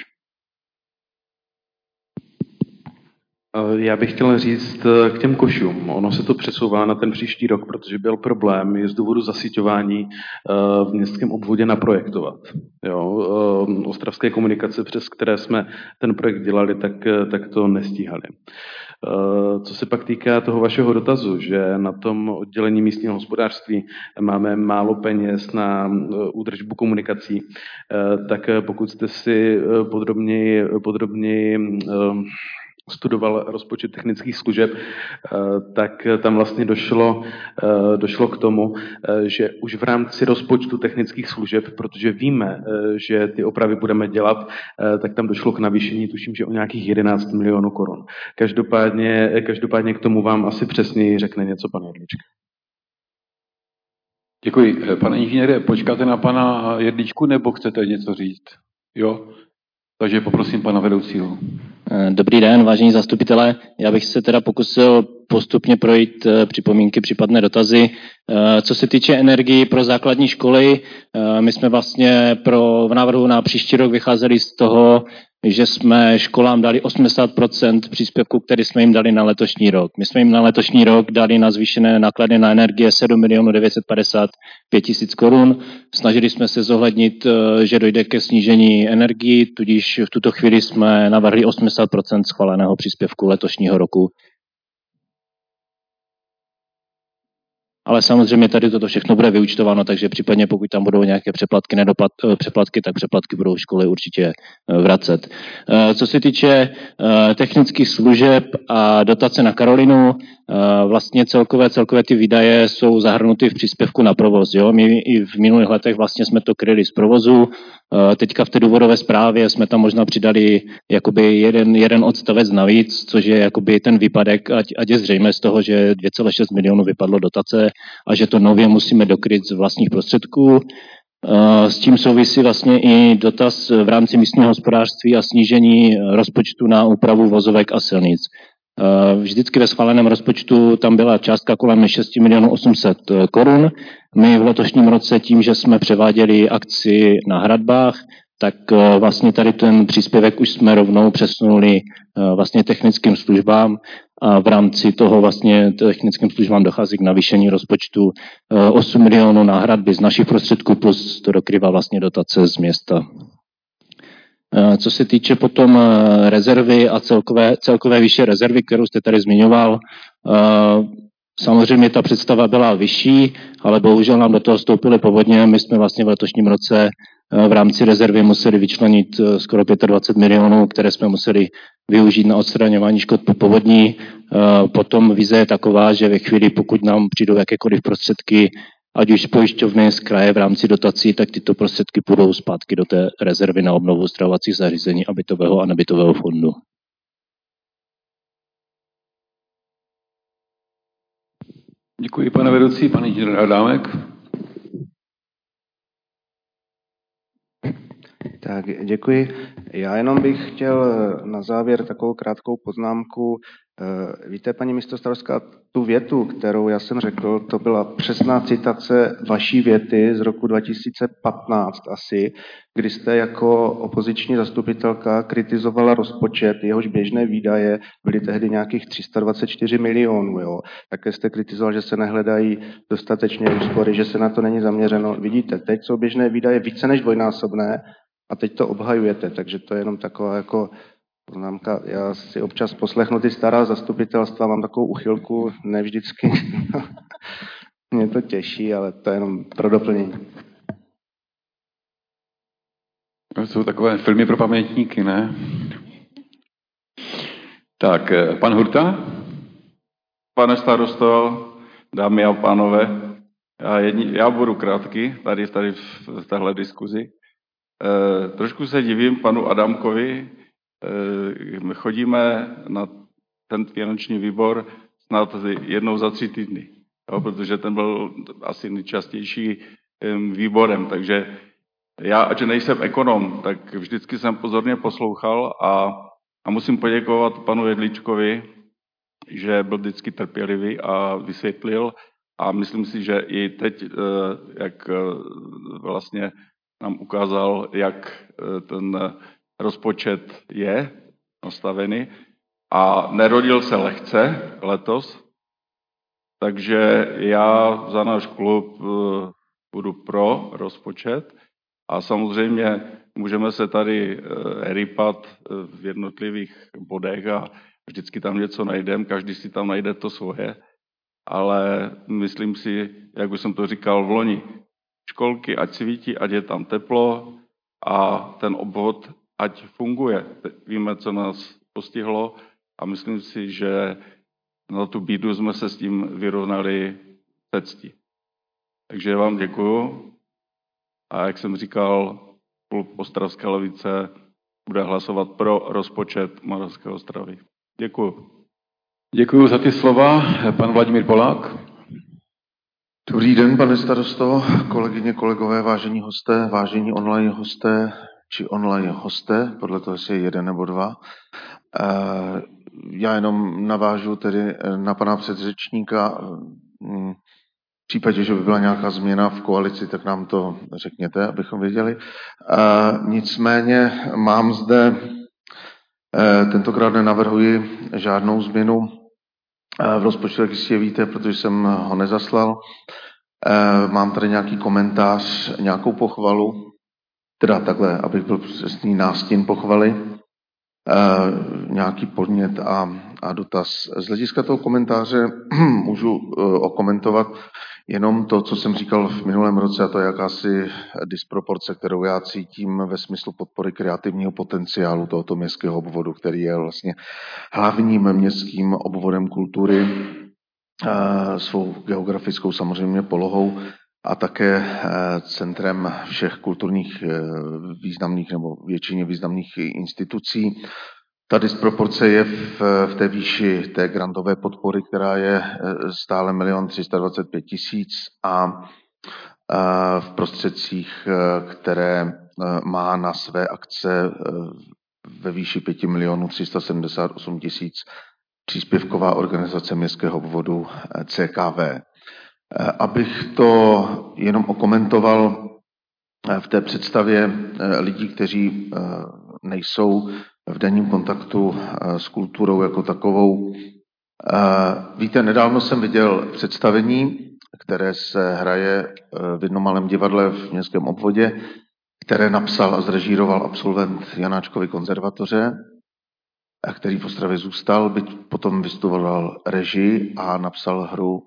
Já bych chtěl říct k těm košům. Ono se to přesouvá na ten příští rok, protože byl problém je z důvodu zasyťování v městském obvodě naprojektovat. Jo, ostravské komunikace, přes které jsme ten projekt dělali, tak to nestíhali. Co se pak týká toho vašeho dotazu, že na tom oddělení místního hospodářství máme málo peněz na údržbu komunikací, tak pokud jste si podrobněji studoval rozpočet technických služeb, tak tam vlastně došlo k tomu, že už v rámci rozpočtu technických služeb, protože víme, že ty opravy budeme dělat, tak tam došlo k navýšení, tuším, že o nějakých 11 milionů korun. Každopádně k tomu vám asi přesněji řekne něco pan Jedlička. Děkuji. Pane inženýre, počkáte na pana Jedličku, nebo chcete něco říct? Jo? Takže poprosím pana vedoucího. Dobrý den, vážení zastupitelé. Já bych se teda pokusil postupně projít připomínky, případné dotazy. Co se týče energií pro základní školy, my jsme vlastně v návrhu na příští rok vycházeli z toho, že jsme školám dali 80% příspěvku, který jsme jim dali na letošní rok. My jsme jim na letošní rok dali na zvýšené náklady na energie 7 955 000 korun. Snažili jsme se zohlednit, že dojde ke snížení energií, tudíž v tuto chvíli jsme navrhli 80% schváleného příspěvku letošního roku. Ale samozřejmě tady toto všechno bude vyúčtováno, takže případně pokud tam budou nějaké přeplatky, tak přeplatky budou školy určitě vracet. Co se týče technických služeb a dotace na Karolinu, vlastně celkové ty výdaje jsou zahrnuty v příspěvku na provoz. Jo? My i v minulých letech vlastně jsme to kryli z provozu. Teďka v té důvodové zprávě jsme tam možná přidali jakoby jeden odstavec navíc, což je jakoby ten výpadek, ať je zřejmé z toho, že 2,6 milionů vypadlo dotace a že to nově musíme dokryt z vlastních prostředků. S tím souvisí vlastně i dotaz v rámci místního hospodářství a snížení rozpočtu na úpravu vozovek a silnic. Vždycky ve schváleném rozpočtu tam byla částka kolem 6 800 000 korun. My v letošním roce tím, že jsme převáděli akci na hradbách, tak vlastně tady ten příspěvek už jsme rovnou přesunuli vlastně technickým službám a v rámci toho vlastně technickým službám dochází k navýšení rozpočtu 8 milionů na hradby z našich prostředků, plus to dokrývá vlastně dotace z města. Co se týče potom rezervy a celkové výše rezervy, kterou jste tady zmiňoval, samozřejmě ta představa byla vyšší, ale bohužel nám do toho vstoupily povodně. My jsme vlastně v letošním roce v rámci rezervy museli vyčlenit skoro 25 milionů, které jsme museli využít na odstraňování škod po povodní. Potom vize je taková, že ve chvíli, pokud nám přijdou jakékoliv prostředky, ať už z pojišťovny, z kraje v rámci dotací, tak tyto prostředky půjdou zpátky do té rezervy na obnovu stravovacích zařízení a bytového a nebytového fondu. Děkuji, pane vedoucí. Pan inženýr Adámek. Tak, děkuji. Já jenom bych chtěl na závěr takovou krátkou poznámku. Víte, paní místostarostka, tu větu, kterou já jsem řekl, to byla přesná citace vaší věty z roku 2015 asi, kdy jste jako opoziční zastupitelka kritizovala rozpočet, jehož běžné výdaje byly tehdy nějakých 324 milionů. Jo. Také jste kritizoval, že se nehledají dostatečně úspory, že se na to není zaměřeno. Vidíte, teď jsou běžné výdaje více než dvojnásobné a teď to obhajujete, takže to je jenom taková jako poznámka. Já si občas poslechnu ty stará zastupitelstva, mám takovou uchylku, ne vždycky. Mě to těší, ale to je jenom pro doplnění. To jsou takové filmy pro pamětníky, ne? Tak, pan Hurta? Pane starosto, dámy a pánové, Já budu krátký tady v téhle diskuzi. Trošku se divím panu Adamkovi. My chodíme na ten finanční výbor snad jednou za 3 týdny, jo, protože ten byl asi nejčastější výborem, takže já, ač nejsem ekonom, tak vždycky jsem pozorně poslouchal a musím poděkovat panu Jedličkovi, že byl vždycky trpělivý a vysvětlil a myslím si, že i teď, jak vlastně nám ukázal, jak ten rozpočet je nastavený a nerodil se lehce letos, takže já za náš klub budu pro rozpočet a samozřejmě můžeme se tady rypat v jednotlivých bodech a vždycky tam něco najdeme, každý si tam najde to svoje, ale myslím si, jak už jsem to říkal v loni, školky ať svítí, ať je tam teplo a ten obvod ať funguje. Víme, co nás postihlo a myslím si, že na tu bídu jsme se s tím vyrovnali se ctí. Takže vám děkuju a jak jsem říkal, klub Ostravské levice bude hlasovat pro rozpočet Moravské Ostravy. Děkuju. Děkuju za ty slova. Pan Vladimír Polák. Dobrý den, pane starosto, kolegyně, kolegové, vážení hosté, vážení online hosté, či online hosté, podle toho, jestli je 1 nebo 2. Já jenom navážu tedy na pana předřečníka. V případě, že by byla nějaká změna v koalici, tak nám to řekněte, abychom věděli. Nicméně mám zde, tentokrát nenavrhuji žádnou změnu v rozpočtu, jak jistě víte, protože jsem ho nezaslal. Mám tady nějaký komentář, nějakou pochvalu, teda takhle, abych byl přesný nástin pochvaly, nějaký podnět a dotaz. Z hlediska toho komentáře můžu okomentovat jenom to, co jsem říkal v minulém roce, a to je jakási disproporce, kterou já cítím ve smyslu podpory kreativního potenciálu tohoto městského obvodu, který je vlastně hlavním městským obvodem kultury, svou geografickou samozřejmě polohou a také centrem všech kulturních významných nebo většině významných institucí. Ta disproporce je v té výši té grantové podpory, která je stále 1 325 000 a v prostředcích, které má na své akce ve výši 5 378 000 příspěvková organizace městského obvodu CKV. Abych to jenom okomentoval v té představě lidí, kteří nejsou v denním kontaktu s kulturou jako takovou. Víte, nedávno jsem viděl představení, které se hraje v jednom malém divadle v městském obvodě, které napsal a zrežíroval absolvent Janáčkovy konzervatoře, který v Ostravě zůstal, byť potom vystudoval režii a napsal hru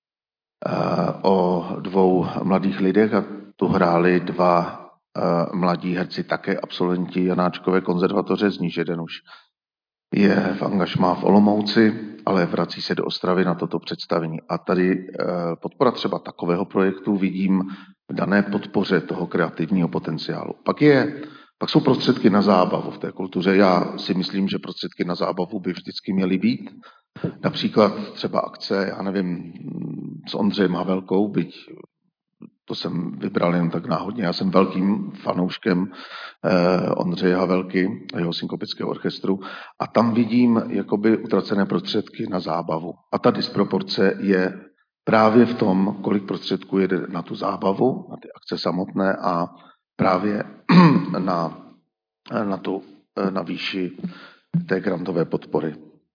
o 2 mladých lidech a tu hráli 2 mladí herci, také absolventi Janáčkové konzervatoře, z níž jeden už je v angažmá v Olomouci, ale vrací se do Ostravy na toto představení. A tady podpora třeba takového projektu vidím v dané podpoře toho kreativního potenciálu. Pak jsou prostředky na zábavu v té kultuře. Já si myslím, že prostředky na zábavu by vždycky měly být. Například třeba akce, já nevím, s Ondřejem Havelkou, byť to jsem vybral jen tak náhodně. Já jsem velkým fanouškem Ondřeje Havelky a jeho synkopického orchestru a tam vidím jakoby utracené prostředky na zábavu. A ta disproporce je právě v tom, kolik prostředků jede na tu zábavu, na ty akce samotné a právě na výši té grantové podpory.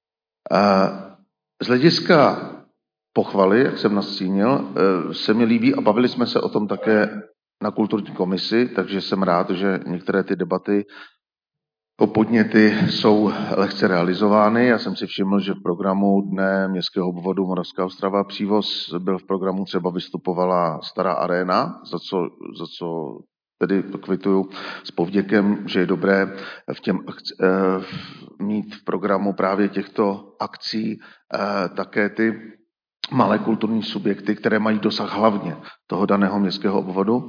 Z hlediska pochvaly, jak jsem nastínil, se mi líbí a bavili jsme se o tom také na kulturní komisi, takže jsem rád, že některé ty debaty o podněty jsou lehce realizovány. Já jsem si všiml, že v programu Dne městského obvodu Moravská Ostrava Přívoz byl v programu třeba vystupovala Stará Arena, za co tedy kvituju s povděkem, že je dobré mít v programu právě těchto akcí také ty malé kulturní subjekty, které mají dosah hlavně toho daného městského obvodu.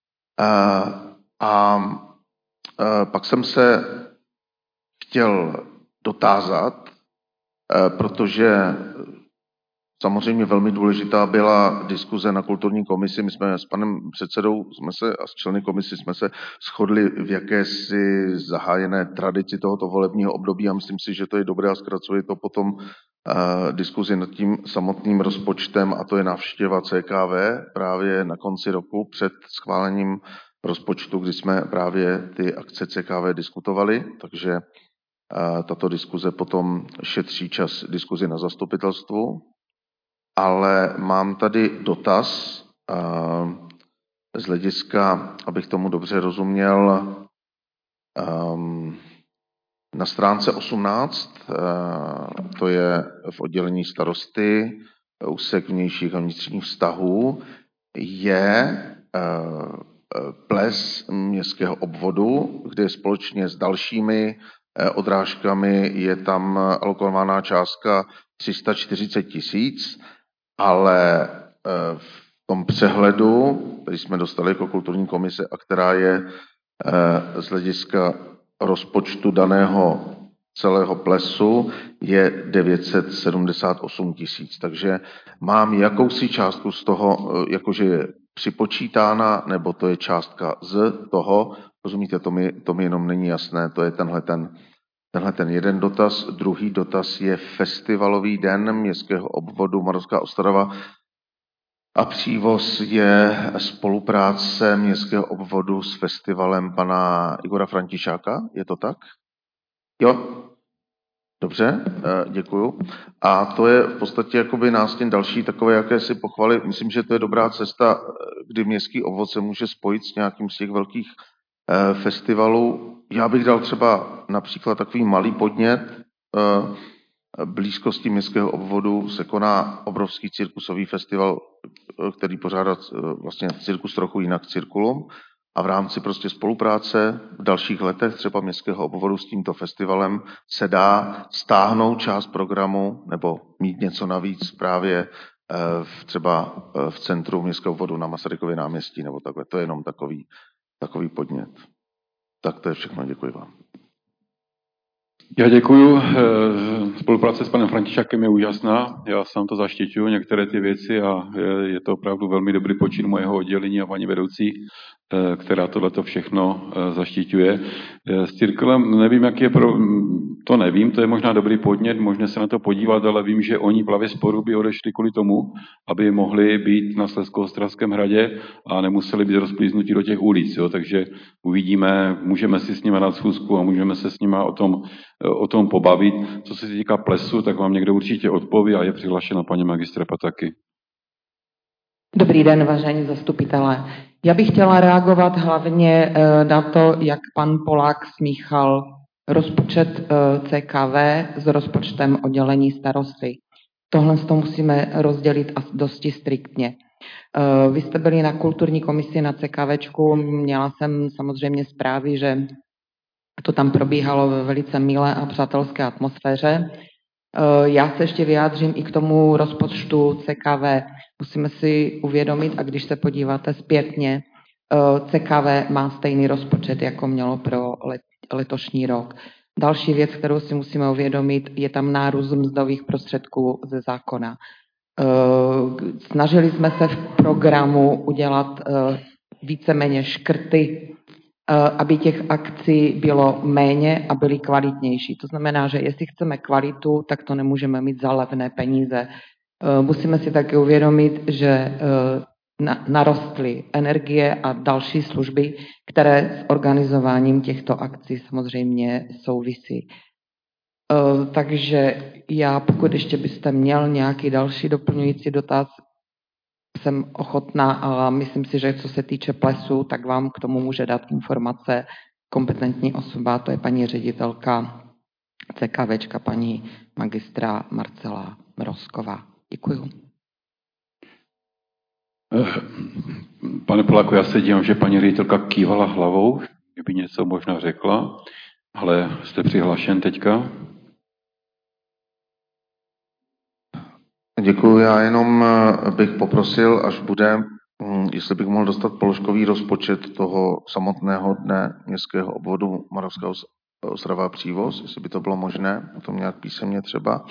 A pak jsem se chtěl dotázat, protože samozřejmě velmi důležitá byla diskuze na kulturní komisi. My jsme s panem předsedou a s členy komisi jsme se shodli v jakési zahájené tradici tohoto volebního období a myslím si, že to je dobré a zkracuje to potom diskuzi nad tím samotným rozpočtem a to je návštěva CKV právě na konci roku před schválením rozpočtu, kdy jsme právě ty akce CKV diskutovali, takže tato diskuze potom šetří čas diskuzi na zastupitelstvu. Ale mám tady dotaz z hlediska, abych tomu dobře rozuměl, na stránce 18, to je v oddělení starosty, úsek vnějších a vnitřních vztahů, je ples městského obvodu, kde společně s dalšími odrážkami je tam alokovaná částka 340 000, ale v tom přehledu, který jsme dostali jako kulturní komise a která je z hlediska rozpočtu daného celého plesu, je 978 000. Takže mám jakousi částku z toho, jakože je připočítána, nebo to je částka z toho, rozumíte, to mi jenom není jasné, to je tenhle ten jeden dotaz. Druhý dotaz je festivalový den městského obvodu Moravská Ostrava a přívoz je spolupráce městského obvodu s festivalem pana Igora Františáka, je to tak? Jo? Dobře, děkuju. A to je v podstatě jakoby nástěn další takové jakési pochvaly. Myslím, že to je dobrá cesta, kdy městský obvod se může spojit s nějakým z těch velkých festivalů. Já bych dal třeba například takový malý podnět. Blízkosti městského obvodu se koná obrovský cirkusový festival, který pořádá vlastně cirkus trochu jinak Cirkulum. A v rámci prostě spolupráce v dalších letech třeba městského obvodu s tímto festivalem se dá stáhnout část programu nebo mít něco navíc právě třeba v centru městského obvodu na Masarykově náměstí nebo takhle. To je jenom takový podnět. Tak to je všechno, děkuji vám. Já děkuju. Spolupráce s panem Františákem je úžasná. Já sám to zaštiťuju, některé ty věci a je to opravdu velmi dobrý počin mojeho oddělení a paní vedoucí, která tohleto všechno zaštiťuje. S Cirkulem nevím, jak je to nevím, to je možná dobrý podnět, možná se na to podívat, ale vím, že oni právě z Poruby odešli kvůli tomu, aby mohli být na Slezsko-Ostravském hradě a nemuseli být rozplíznutí do těch ulic. Jo? Takže uvidíme, můžeme si s nimi dát schůzku a můžeme se s nimi o tom pobavit. Co se týká plesu, tak vám někdo určitě odpoví a je přihlášena paní magistra Pataky. Dobrý den, vážení zastupitelé. Já bych chtěla reagovat hlavně na to, jak pan Polák smíchal rozpočet CKV s rozpočtem oddělení starosty. Tohle to musíme rozdělit dosti striktně. Vy jste byli na kulturní komisi na CKVčku, měla jsem samozřejmě zprávy, že to tam probíhalo ve velice milé a přátelské atmosféře. Já se ještě vyjádřím i k tomu rozpočtu CKV. Musíme si uvědomit, a když se podíváte zpětně, CKV má stejný rozpočet, jako mělo pro letošní rok. Další věc, kterou si musíme uvědomit, je tam nárůst mzdových prostředků ze zákona. Snažili jsme se v programu udělat víceméně škrty, aby těch akcí bylo méně a byly kvalitnější. To znamená, že jestli chceme kvalitu, tak to nemůžeme mít za levné peníze. Musíme si také uvědomit, že narostly energie a další služby, které s organizováním těchto akcí samozřejmě souvisí. Takže já, pokud ještě byste měl nějaký další doplňující dotaz, jsem ochotná, ale myslím si, že co se týče plesu, tak vám k tomu může dát informace kompetentní osoba, to je paní ředitelka CKVčka, paní magistra Marcela Mrozková. Děkuju. Pane Poláku, já se dívám, že paní ředitelka kývala hlavou, kdyby něco možná řekla, ale jste přihlášen teďka. Děkuji, já jenom bych poprosil, až bude, jestli bych mohl dostat položkový rozpočet toho samotného dne městského obvodu Moravská Ostrava a Přívoz, jestli by to bylo možné, o tom nějak písemně třeba.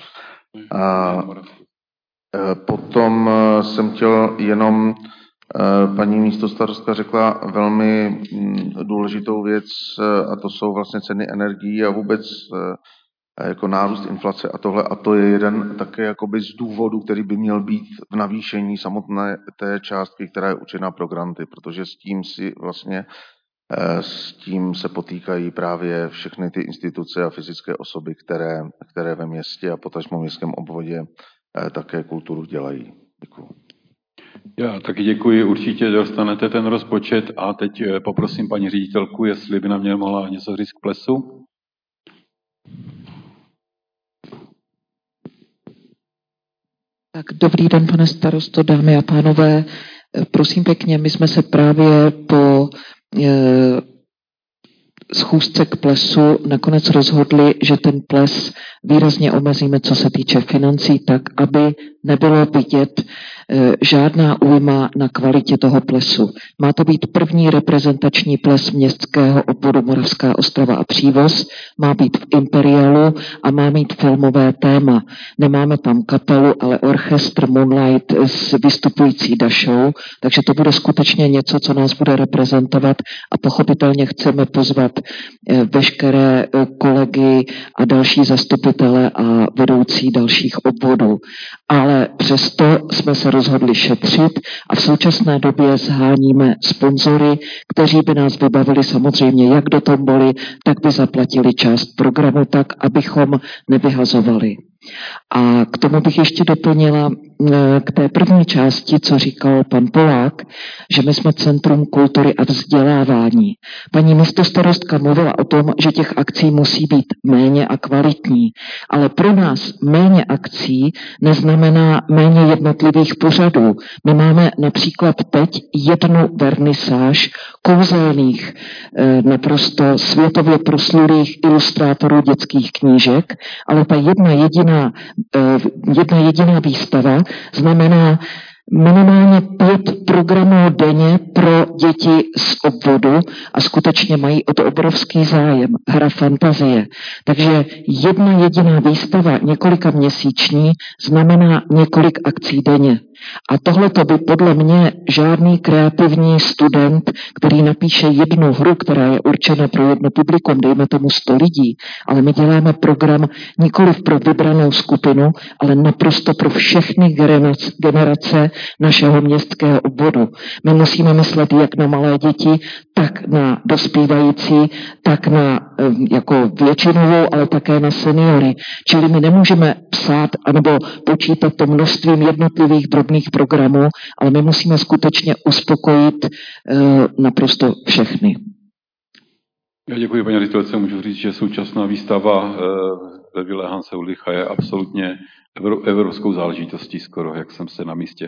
Potom jsem chtěl jenom, paní místostarostka řekla velmi důležitou věc, a to jsou vlastně ceny energií a vůbec jako nárůst inflace a tohle. A to je jeden také jakoby z důvodů, který by měl být v navýšení samotné té částky, která je určená pro granty, protože s tím se potýkají právě všechny ty instituce a fyzické osoby, které ve městě a potažmo městském obvodě také kulturu dělají. Děkuji. Já taky děkuji, určitě dostanete ten rozpočet a teď poprosím paní ředitelku, jestli by na mě mohla něco říct k plesu. Tak dobrý den, pane starosto, dámy a pánové. Prosím pěkně, my jsme se právě po schůzce k plesu nakonec rozhodli, že ten ples výrazně omezíme, co se týče financí, tak, aby nebylo vidět žádná újma na kvalitě toho plesu. Má to být první reprezentační ples městského obvodu Moravská Ostrava a Přívoz, má být v Imperialu a má mít filmové téma. Nemáme tam kapelu, ale orchestr Moonlight s vystupující Dašou, takže to bude skutečně něco, co nás bude reprezentovat a pochopitelně chceme pozvat veškeré kolegy a další zastupitele a vedoucí dalších obvodů. Ale přesto jsme se rozhodli šetřit a v současné době sháníme sponzory, kteří by nás vybavili samozřejmě jak do tomboly, tak by zaplatili část programu tak, abychom nevyhazovali. A k tomu bych ještě doplnila k té první části, co říkal pan Polák, že my jsme Centrum kultury a vzdělávání. Paní místostarostka mluvila o tom, že těch akcí musí být méně a kvalitní, ale pro nás méně akcí neznamená méně jednotlivých pořadů. My máme například teď jednu vernisáž kouzelných, naprosto světově proslulých ilustrátorů dětských knížek, ale ta jedna jediná výstava znamená minimálně 5 programů denně pro děti z obvodu a skutečně mají o to obrovský zájem. Hra fantazie. Takže jedna jediná výstava několika měsíční znamená několik akcí denně. A tohle to by podle mě žádný kreativní student, který napíše jednu hru, která je určena pro jedno publikum, dejme tomu 100 lidí, ale my děláme program nikoliv pro vybranou skupinu, ale naprosto pro všechny generace našeho městského obvodu. My musíme myslet jak na malé děti, tak na dospívající, tak na jako většinovou, ale také na seniory. Čili my nemůžeme psát anebo počítat to množstvím jednotlivých drobných programů, ale my musíme skutečně uspokojit naprosto všechny. Já děkuji, paní ředitelce. Můžu říct, že současná výstava ve Vile Hanse Ulricha je absolutně evropskou záležitostí skoro, jak jsem se na místě.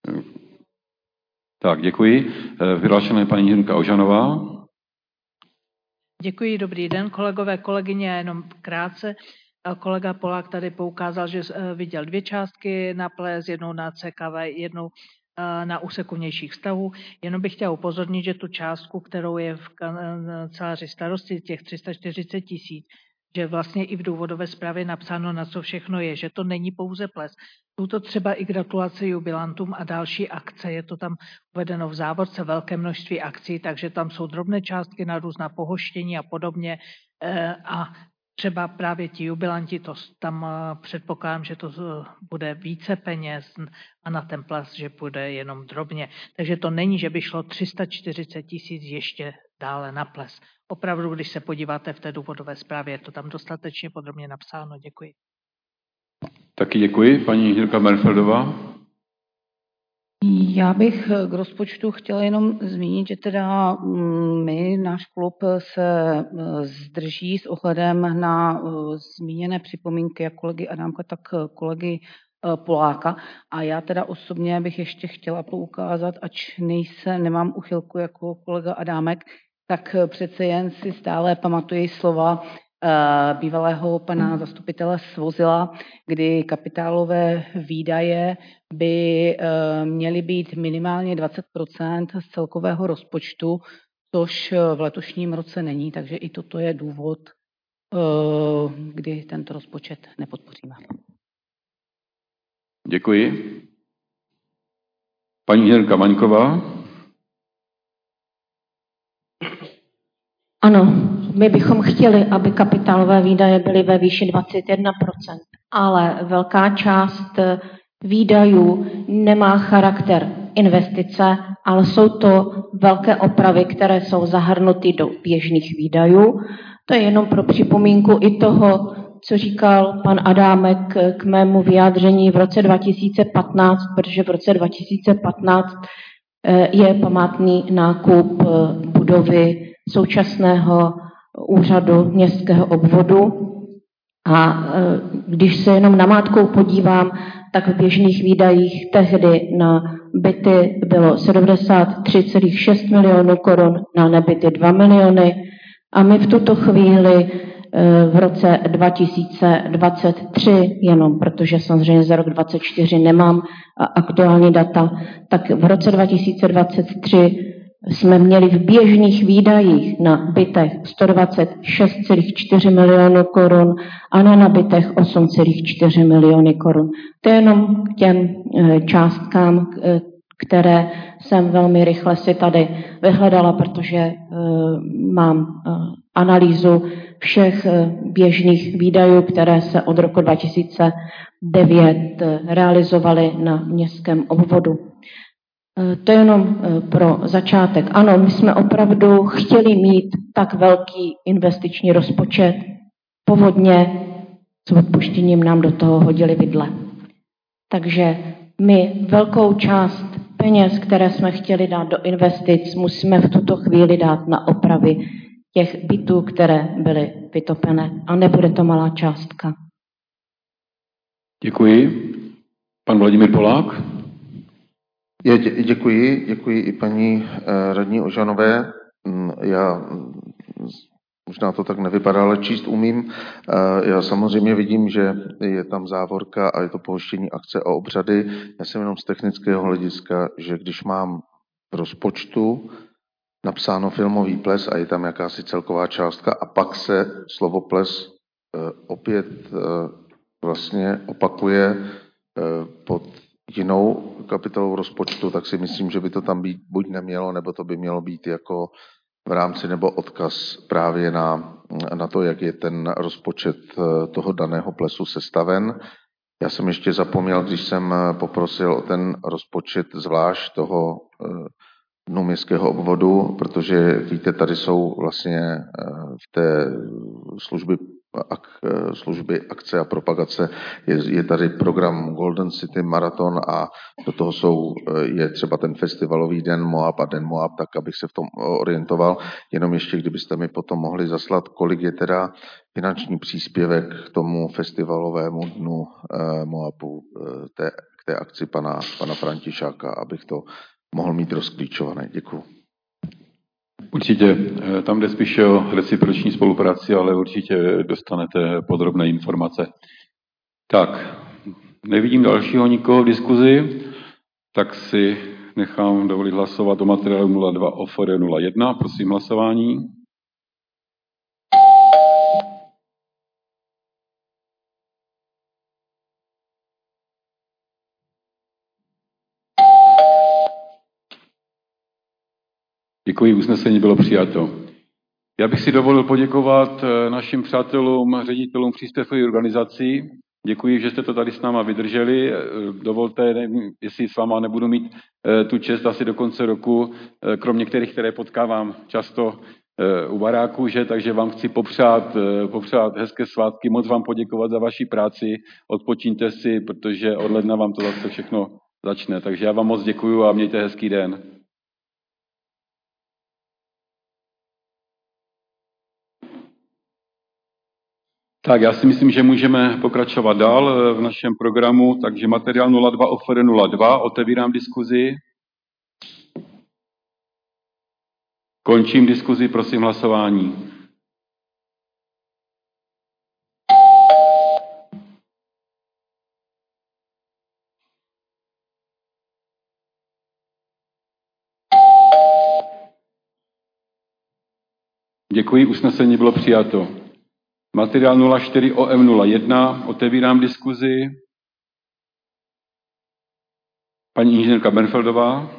Tak, děkuji. Vyhlášená je paní Jirka Ožanová. Děkuji, dobrý den, kolegové, kolegyně, jenom krátce. Kolega Polák tady poukázal, že viděl 2 částky na ples, jednou na CKV, jednou na úseku vnějších vztahů. Jenom bych chtěla upozornit, že tu částku, kterou je v kanceláři starosty, těch 340 000, že vlastně i v důvodové zprávě napsáno, na co všechno je, že to není pouze ples. Jsou to třeba i gratulace jubilantům a další akce, je to tam uvedeno v závorce velké množství akcí, takže tam jsou drobné částky na různá pohoštění a podobně a třeba právě ti jubilanti, to tam předpokládám, že to bude více peněz a na ten ples, že bude jenom drobně. Takže to není, že by šlo 340 000 ještě dále na ples. Opravdu, když se podíváte v té důvodové zprávě, je to tam dostatečně podrobně napsáno. Děkuji. Taky děkuji. Paní Jirka Bernfeldová. Já bych k rozpočtu chtěla jenom zmínit, že teda náš klub se zdrží s ohledem na zmíněné připomínky jak kolegy Adámka, tak kolegy Poláka. A já teda osobně bych ještě chtěla poukázat, ač nemám uchylku jako kolega Adámek, tak přece jen si stále pamatuji slova bývalého pana zastupitele Svozila, kdy kapitálové výdaje by měly být minimálně 20% z celkového rozpočtu, což v letošním roce není, takže i toto je důvod, kdy tento rozpočet nepodpoříme. Děkuji. Paní inženýrka Maňková. Ano, my bychom chtěli, aby kapitálové výdaje byly ve výši 21%, ale velká část výdajů nemá charakter investice, ale jsou to velké opravy, které jsou zahrnuty do běžných výdajů. To je jenom pro připomínku i toho, co říkal pan Adámek k mému vyjádření v roce 2015, protože v roce 2015 je památný nákup budovy současného úřadu městského obvodu. A když se jenom namátkou podívám, tak v běžných výdajích tehdy na byty bylo 73,6 milionů korun, na nebyty 2 miliony. A my v tuto chvíli v roce 2023, jenom protože samozřejmě za rok 2024 nemám aktuální data, tak v roce 2023 jsme měli v běžných výdajích na bytech 126,4 milionů korun a na nabytech 8,4 miliony korun. To je jenom k těm částkám, které jsem velmi rychle si tady vyhledala, protože mám analýzu všech běžných výdajů, které se od roku 2009 realizovaly na městském obvodu. To je jenom pro začátek. Ano, my jsme opravdu chtěli mít tak velký investiční rozpočet. Povodně s odpuštěním nám do toho hodili vidle. Takže my velkou část peněz, které jsme chtěli dát do investic, musíme v tuto chvíli dát na opravy těch bytů, které byly vytopené. A nebude to malá částka. Děkuji. Pan Vladimír Polák. Děkuji i paní radní Ožanové. Já možná to tak nevypadá, ale číst umím. Já samozřejmě vidím, že je tam závorka a je to pouštění akce a obřady. Já jsem jenom z technického hlediska, že když mám v rozpočtu napsáno filmový ples a je tam jakási celková částka a pak se slovo ples opět vlastně opakuje pod jinou kapitolou rozpočtu, tak si myslím, že by to tam být buď nemělo, nebo to by mělo být jako v rámci nebo odkaz právě na to, jak je ten rozpočet toho daného plesu sestaven. Já jsem ještě zapomněl, když jsem poprosil o ten rozpočet zvlášť toho dnu městského obvodu, protože víte, tady jsou vlastně v té služby akce a propagace je tady program Golden City Marathon a do toho je třeba ten festivalový den Moab a den Moab, tak abych se v tom orientoval. Jenom ještě, kdybyste mi potom mohli zaslat, kolik je teda finanční příspěvek k tomu festivalovému dnu Moabu, k té akci pana Františáka, abych to mohl mít rozklíčované. Děkuju. Určitě. Tam jde spíše o reciproční spolupráci, ale určitě dostanete podrobné informace. Tak, nevidím dalšího nikoho v diskuzi, tak si nechám dovolit hlasovat o materiálu 02 OFR 01. Prosím hlasování. Děkuji, usnesení bylo přijato. Já bych si dovolil poděkovat našim přátelům, ředitelům příspěvkových organizací. Děkuji, že jste to tady s náma vydrželi. Dovolte, nevím, jestli s váma nebudu mít tu čest asi do konce roku, krom některých, které potkávám často u baráku, takže vám chci popřát hezké svátky, moc vám poděkovat za vaši práci, odpočíňte si, protože od ledna vám to zase všechno začne. Takže já vám moc děkuju a mějte hezký den. Tak, já si myslím, že můžeme pokračovat dál v našem programu, takže materiál 02 OFR 02, otevírám diskuzi. Končím diskuzi, prosím hlasování. Děkuji, usnesení bylo přijato. Materiál 04 OM01, otevírám diskuzi. Paní inženýrka Bernfeldová.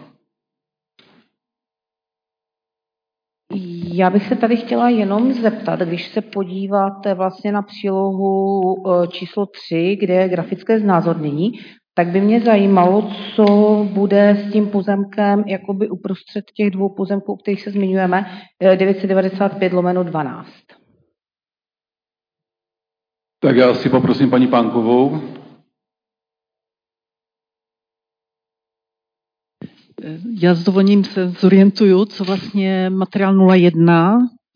Já bych se tady chtěla jenom zeptat, když se podíváte vlastně na přílohu číslo 3, kde je grafické znázornění, tak by mě zajímalo, co bude s tím pozemkem jakoby uprostřed těch dvou pozemků, o kterých se zmiňujeme, 995/12. Tak já si poprosím paní Pánkovou. Já s dovolením se zorientuju, co vlastně materiál 01.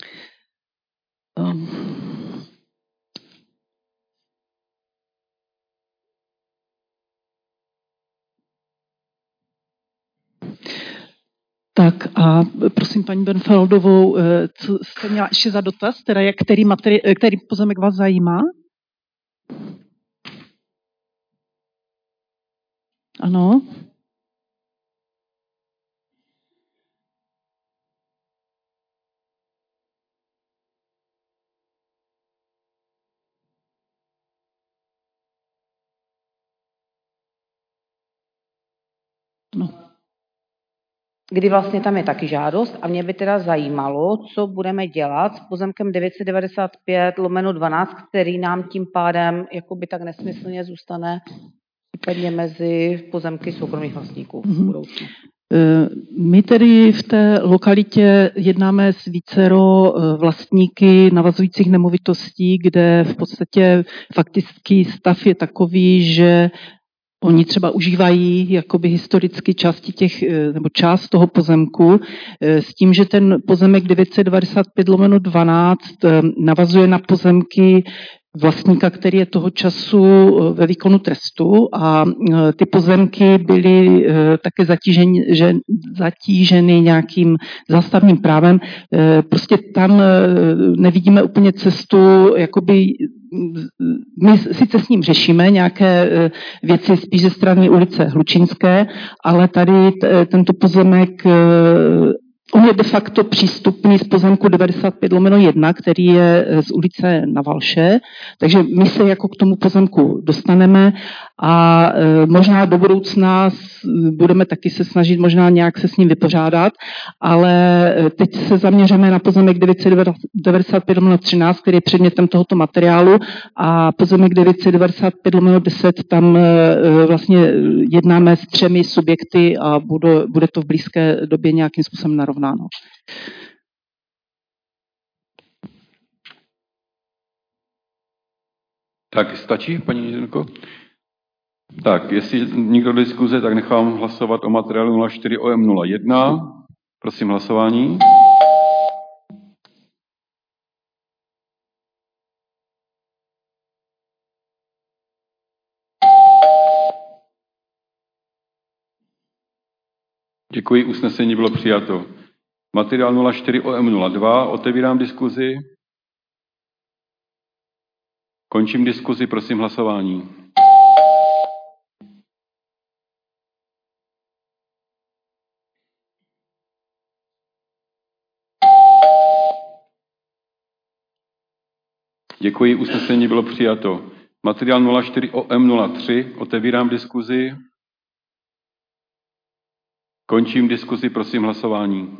Tak a prosím paní Bernfeldovou, co jste měla ještě za dotaz, teda který pozemek vás zajímá? Ano. No. Kdy vlastně tam je taky žádost a mě by teda zajímalo, co budeme dělat s pozemkem 995/12, který nám tím pádem jakoby tak nesmyslně zůstane případně mezi pozemky soukromých vlastníků v budoucnu. My tedy v té lokalitě jednáme s vícero vlastníky navazujících nemovitostí, kde v podstatě faktický stav je takový, že oni třeba užívají jakoby historicky nebo část toho pozemku s tím, že ten pozemek 995/12 navazuje na pozemky vlastníka, který je toho času ve výkonu trestu a ty pozemky byly také zatíženy nějakým zástavním právem. Prostě tam nevidíme úplně cestu, jakoby my sice s ním řešíme nějaké věci spíš ze strany ulice Hlučínské, ale tady tento pozemek on je de facto přístupný z pozemku 95/1, který je z ulice Na Valše, takže my se jako k tomu pozemku dostaneme a možná do budoucna budeme taky se snažit možná nějak se s ním vypořádat, ale teď se zaměříme na pozemek 995/13, který je předmětem tohoto materiálu a pozemek 995/10, tam vlastně jednáme s 3 subjekty a bude to v blízké době nějakým způsobem narovnáno. Tak stačí, paní inženýrko? Tak, jestli nikdo do diskuze, tak nechám hlasovat o materiálu 04 OM01. Prosím hlasování. Děkuji, usnesení bylo přijato. Materiál 04 OM02, otevírám diskuzi. Končím diskuzi, prosím hlasování. Děkuji, usnesení bylo přijato. Materiál 04 OM03, otevírám diskuzi. Končím diskuzi, prosím hlasování.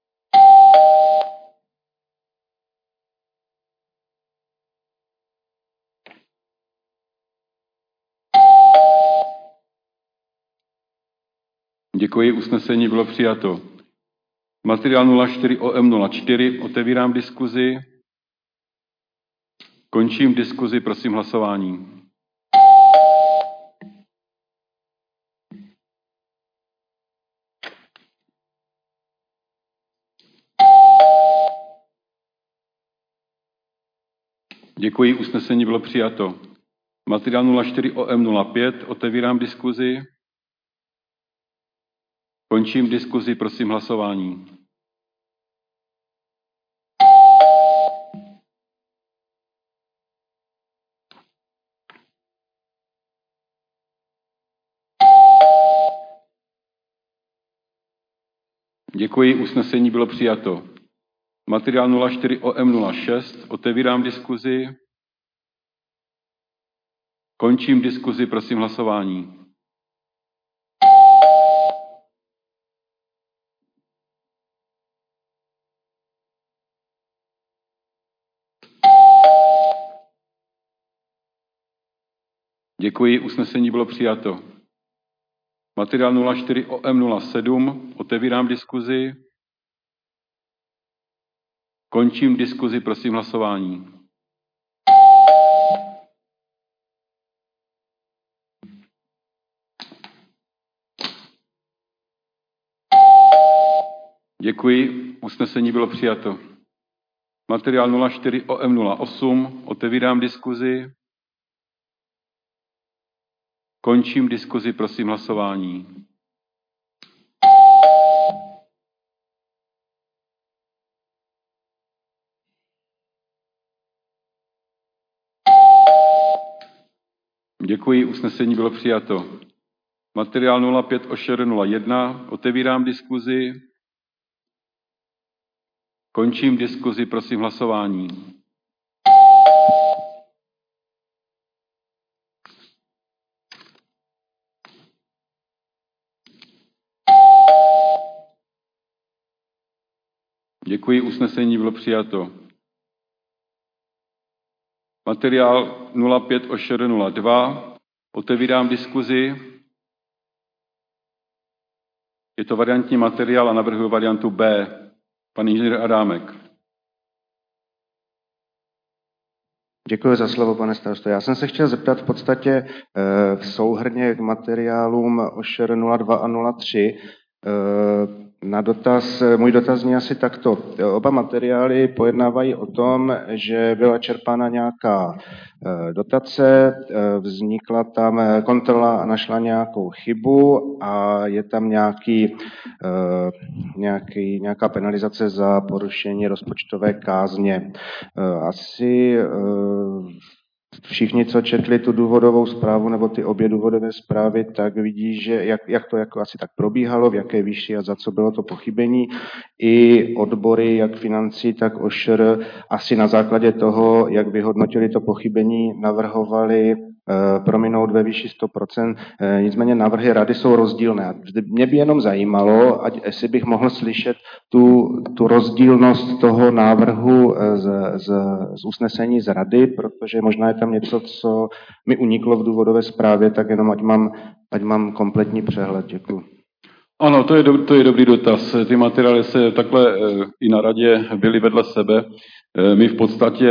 Děkuji, usnesení bylo přijato. Materiál 04 OM04, otevírám diskuzi. Končím diskuzi, prosím hlasování. Děkuji, usnesení bylo přijato. Materiál 04 OM05, otevírám diskuzi. Končím diskuzi, prosím hlasování. Děkuji, usnesení bylo přijato. Materiál 04 OM06. Otevírám diskuzi. Končím diskuzi, prosím hlasování. Děkuji, usnesení bylo přijato. Materiál 04 OM07. Otevírám diskuzi. Končím diskuzi, prosím hlasování. Děkuji, usnesení bylo přijato. Materiál 04 OM08. Otevírám diskuzi. Končím diskuzi, prosím hlasování. Děkuji, usnesení bylo přijato. Materiál 05 OŠR01. Otevírám diskuzi. Končím diskuzi, prosím hlasování. Děkuji, usnesení bylo přijato. Materiál 05 OŠR02. Otevírám diskuzi. Je to variantní materiál a navrhuji variantu B. Pan inženýr Adámek. Děkuji za slovo, pane starosto. Já jsem se chtěl zeptat v podstatě v souhrně k materiálům OŠR 02 a 03 na dotaz. Můj dotaz zní asi takto. Oba materiály pojednávají o tom, že byla čerpána nějaká dotace, vznikla tam kontrola a našla nějakou chybu a je tam nějaká penalizace za porušení rozpočtové kázně. Asi všichni, co četli tu důvodovou zprávu nebo ty obě důvodové zprávy, tak vidí, že jak to jako asi tak probíhalo, v jaké výši a za co bylo to pochybení. I odbory, jak financí, tak OŠR, asi na základě toho, jak vyhodnotili to pochybení, navrhovali prominout ve výši 100%. Nicméně návrhy rady jsou rozdílné. Mě by jenom zajímalo, jestli bych mohl slyšet tu rozdílnost toho návrhu z usnesení z rady, protože možná je tam něco, co mi uniklo v důvodové zprávě, tak jenom ať mám kompletní přehled. Děkuji. Ano, to je dobrý dotaz. Ty materiály se takhle i na radě byly vedle sebe. My v podstatě,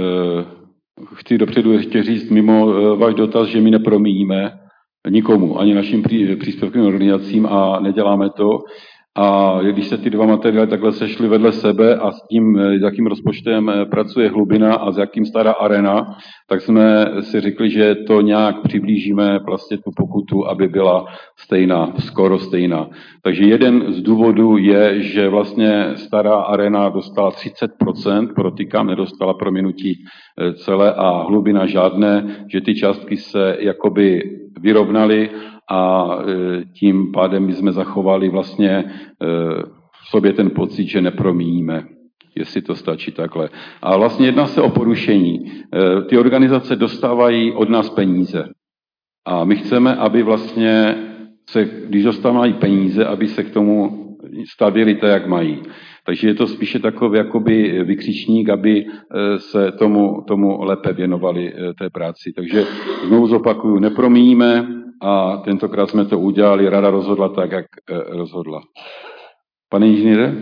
chci dopředu ještě říct, mimo váš dotaz, že my nepromíjíme nikomu, ani našim příspěvkovým organizacím a neděláme to. A když se ty dva materiály takhle sešly vedle sebe a s tím, jakým rozpočtem pracuje Hlubina a s jakým Stará Arena, tak jsme si řekli, že to nějak přiblížíme vlastně tu pokutu, aby byla stejná, skoro stejná. Takže jeden z důvodů je, že vlastně Stará Arena dostala 30%, protýkám, nedostala prominutí celé a Hlubina žádné, že ty částky se jakoby vyrovnaly a tím pádem jsme zachovali vlastně v sobě ten pocit, že nepromíjíme, jestli to stačí takhle. A vlastně jedná se o porušení. Ty organizace dostávají od nás peníze. A my chceme, aby vlastně když dostávají peníze, aby se k tomu stavěli tak, jak mají. Takže je to spíše takový jakoby vykřičník, aby se tomu lépe věnovali té práci. Takže znovu zopakuju, nepromíjíme a tentokrát jsme to udělali, rada rozhodla tak, jak rozhodla. Pane inženýre?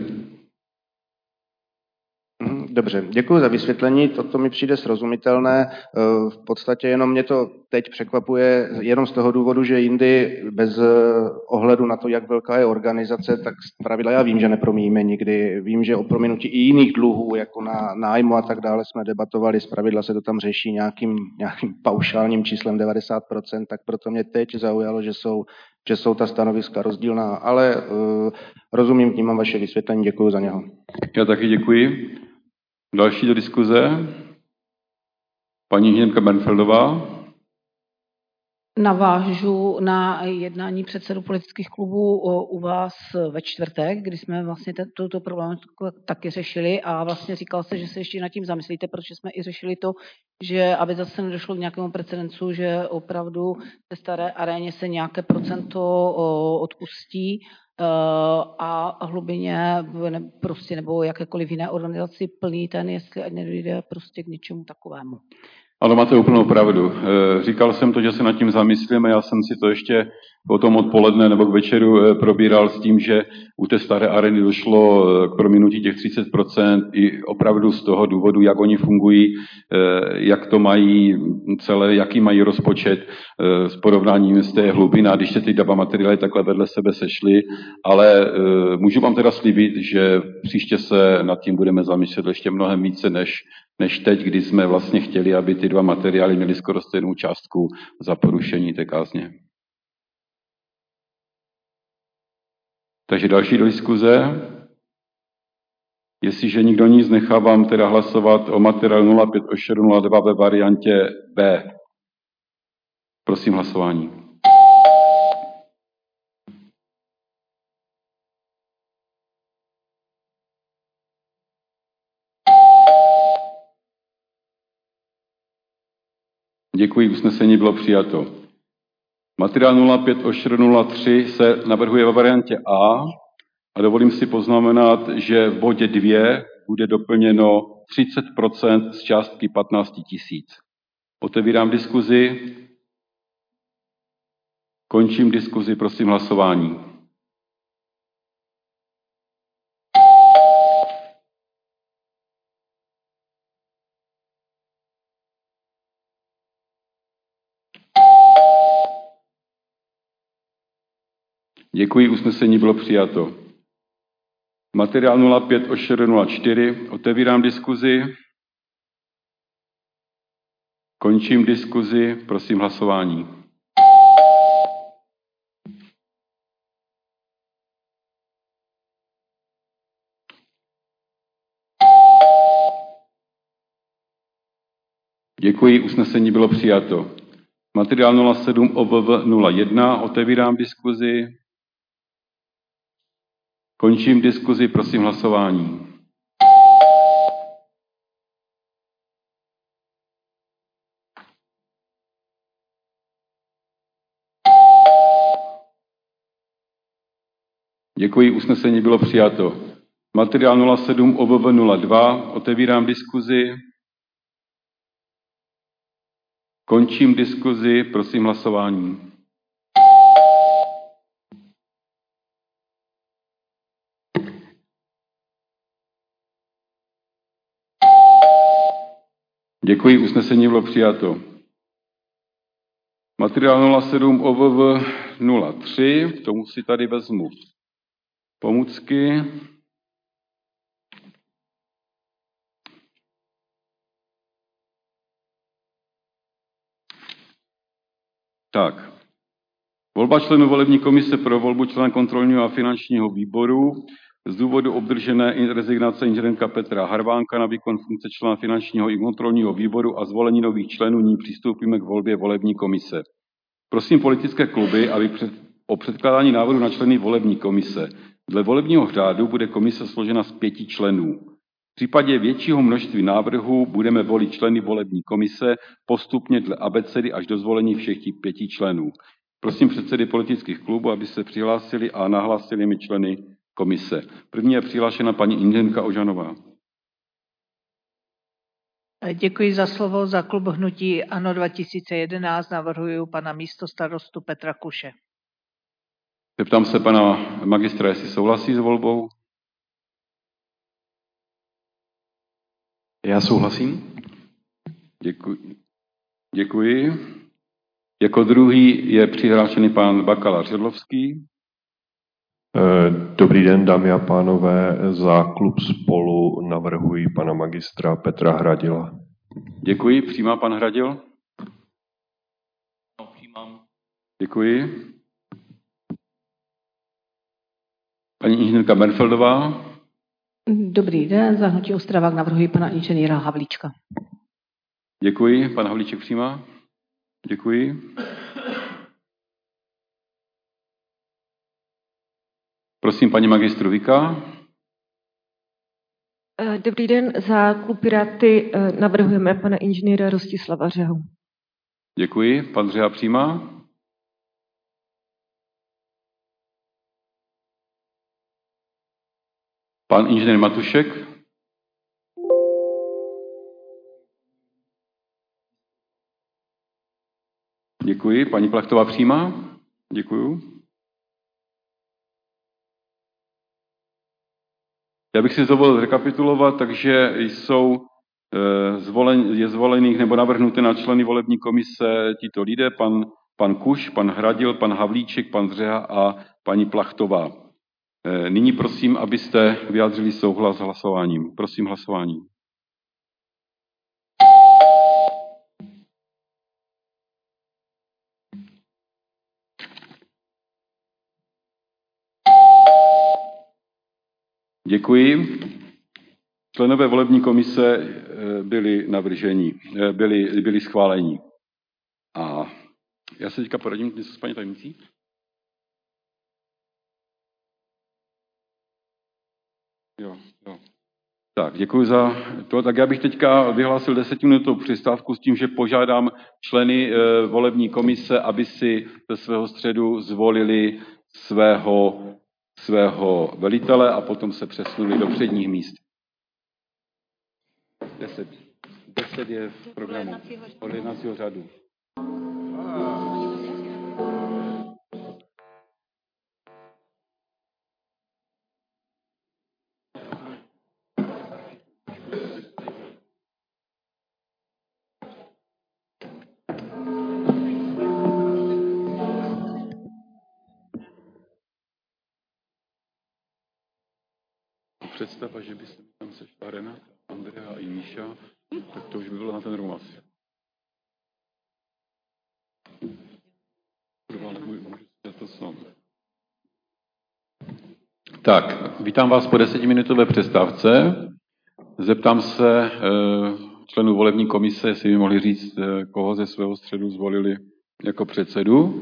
Dobře, děkuji za vysvětlení, toto mi přijde srozumitelné. V podstatě jenom mě to teď překvapuje jenom z toho důvodu, že jindy bez ohledu na to, jak velká je organizace, tak zpravidla já vím, že nepromíjíme nikdy. Vím, že o prominutí i jiných dluhů, jako na nájmu a tak dále jsme debatovali, zpravidla se to tam řeší nějakým paušálním číslem 90%, tak proto mě teď zaujalo, že jsou ta stanoviska rozdílná, ale rozumím, vnímám vaše vysvětlení, děkuji za něho. Já taky děkuji. Další do diskuze. Paní inženýrka Bernfeldová. Navážu na jednání předsedů politických klubů u vás ve čtvrtek, kdy jsme vlastně tuto problematiku taky řešili a vlastně říkal se, že se ještě nad tím zamyslíte, protože jsme i řešili to, že aby zase nedošlo k nějakému precedencu, že opravdu ve Staré aréně se nějaké procento odpustí a Hlubině prostě nebo jakékoliv jiné organizaci plní ten, jestli ať nedojde prostě k něčemu takovému. Ano, máte úplnou pravdu. Říkal jsem to, že se nad tím zamyslíme, já jsem si to ještě potom odpoledne nebo k večeru probíral s tím, že u té Staré arény došlo k prominutí těch 30% i opravdu z toho důvodu, jak oni fungují, jak to mají celé, jaký mají rozpočet s porovnáním z té Hlubiny, a když se ty dva materiály takhle vedle sebe sešly, ale můžu vám teda slíbit, že příště se nad tím budeme zamýšlet ještě mnohem více než teď, kdy jsme vlastně chtěli, aby ty dva materiály měly skoro stejnou částku za porušení té kázně. Takže další do diskuze. Jestliže nikdo nic, nechávám teda hlasovat o materiálu 058402 ve variantě B. Prosím hlasování. Děkuji, usnesení bylo přijato. Materiál 058403 se navrhuje ve variantě A dovolím si poznamenat, že v bodě 2 bude doplněno 30% z částky 15 000. Otevírám diskuzi. Končím diskuzi, prosím hlasování. Děkuji, usnesení bylo přijato. Materiál 058404, otevírám diskuzi. Končím diskuzi, prosím hlasování. Děkuji, usnesení bylo přijato. Materiál 07 OVV 01, otevírám diskuzi. Končím diskuzi, prosím hlasování. Děkuji, usnesení bylo přijato. Materiál 07 OVV 02, otevírám diskuzi. Končím diskuzi, prosím hlasování. Děkuji, usnesení bylo přijato. Materiál 07 OVV 03, k tomu si tady vezmu pomůcky. Tak. Volba členů volební komise pro volbu člena kontrolního a finančního výboru. Z důvodu obdržené rezignace inženýrka Petra Harvánka na výkon funkce člena finančního i kontrolního výboru a zvolení nových členů nyní přistoupíme k volbě volební komise. Prosím politické kluby, aby o předkládání návrhu na členy volební komise. Dle volebního řádu bude komise složena z 5 členů. V případě většího množství návrhů budeme volit členy volební komise postupně dle abecedy až do zvolení všech 5 členů. Prosím předsedy politických klubů, aby se přihlásili a nahlásili mi členy komise. První je přihlášena paní inženýrka Ožanová. Děkuji za slovo. Za klub hnutí ANO 2011 navrhuji pana místostarostu Petra Kuše. Zeptám se pana magistra, jestli souhlasí s volbou. Já souhlasím. Děkuji. Jako druhý je přihlášený pan bakalář Jedlovský. Dobrý den, dámy a pánové. Za klub Spolu navrhuji pana magistra Petra Hradila. Děkuji. Přijímá pan Hradil? No, přijímám. Děkuji. Paní inženýrka Bernfeldová. Dobrý den, za hnutí Ostravák navrhuji pana inženýra Havlíčka. Děkuji. Pan Havlíček přijímá? Děkuji. Prosím paní magistru Vika. Dobrý den, za klub Piráty navrhujeme pana inženýra Rostislava Řehu. Děkuji. Pan Řeha přijímá? Pan inženýr Matušek? Děkuji. Paní Plachtová přijímá? Děkuju. Já bych si dovolil rekapitulovat, takže je zvolených nebo navrhnuty na členy volební komise tito lidé, pan Kuš, pan Hradil, pan Havlíček, pan Řeha a paní Plachtová. Nyní prosím, abyste vyjádřili souhlas s hlasováním. Prosím hlasování. Děkuji. Členové volební komise byli navrženi, byli schváleni. A já se teďka poradím něco s paní tajemnicí. Jo. Tak, děkuji za to. Tak já bych teďka vyhlásil 10minutovou přestávku s tím, že požádám členy volební komise, aby si ze svého středu zvolili svého velitele a potom se přesunuli do předních míst. 10 je v programu podle jednacího řádu. Představa, že by se tam sešla Renata, Andrea i Míša, tak to už by bylo na ten rum asi. Tak, vítám vás po 10minutové přestávce. Zeptám se členů volební komise, jestli by mohli říct, koho ze svého středu zvolili jako předsedu.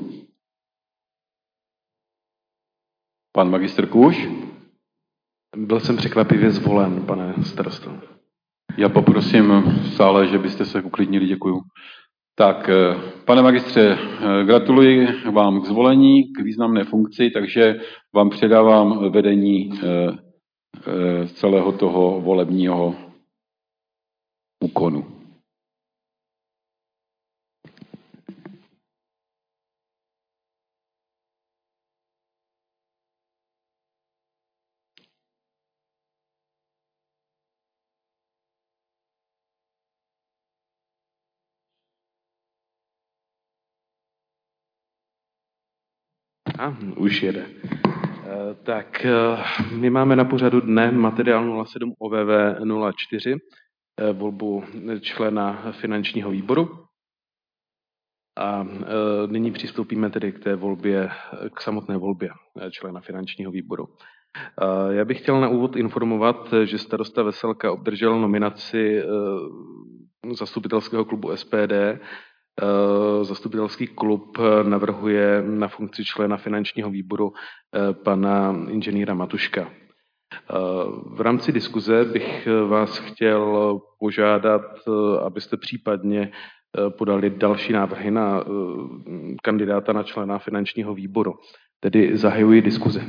Pan magistr Kuš. Byl jsem překvapivě zvolen, pane starosto. Já poprosím v sále, že byste se uklidnili, děkuju. Tak, pane magistře, gratuluji vám k zvolení, k významné funkci, takže vám předávám vedení celého toho volebního úkonu. Už jede. Tak, my máme na pořadu dne materiál 07 OVV 04, volbu člena finančního výboru. A nyní přistoupíme tedy k samotné volbě člena finančního výboru. Já bych chtěl na úvod informovat, že starosta Veselka obdržel nominaci zastupitelského klubu SPD. Zastupitelský klub navrhuje na funkci člena finančního výboru pana inženýra Matuška. V rámci diskuze bych vás chtěl požádat, abyste případně podali další návrhy na kandidáta na člena finančního výboru. Tedy zahajuji diskuzi.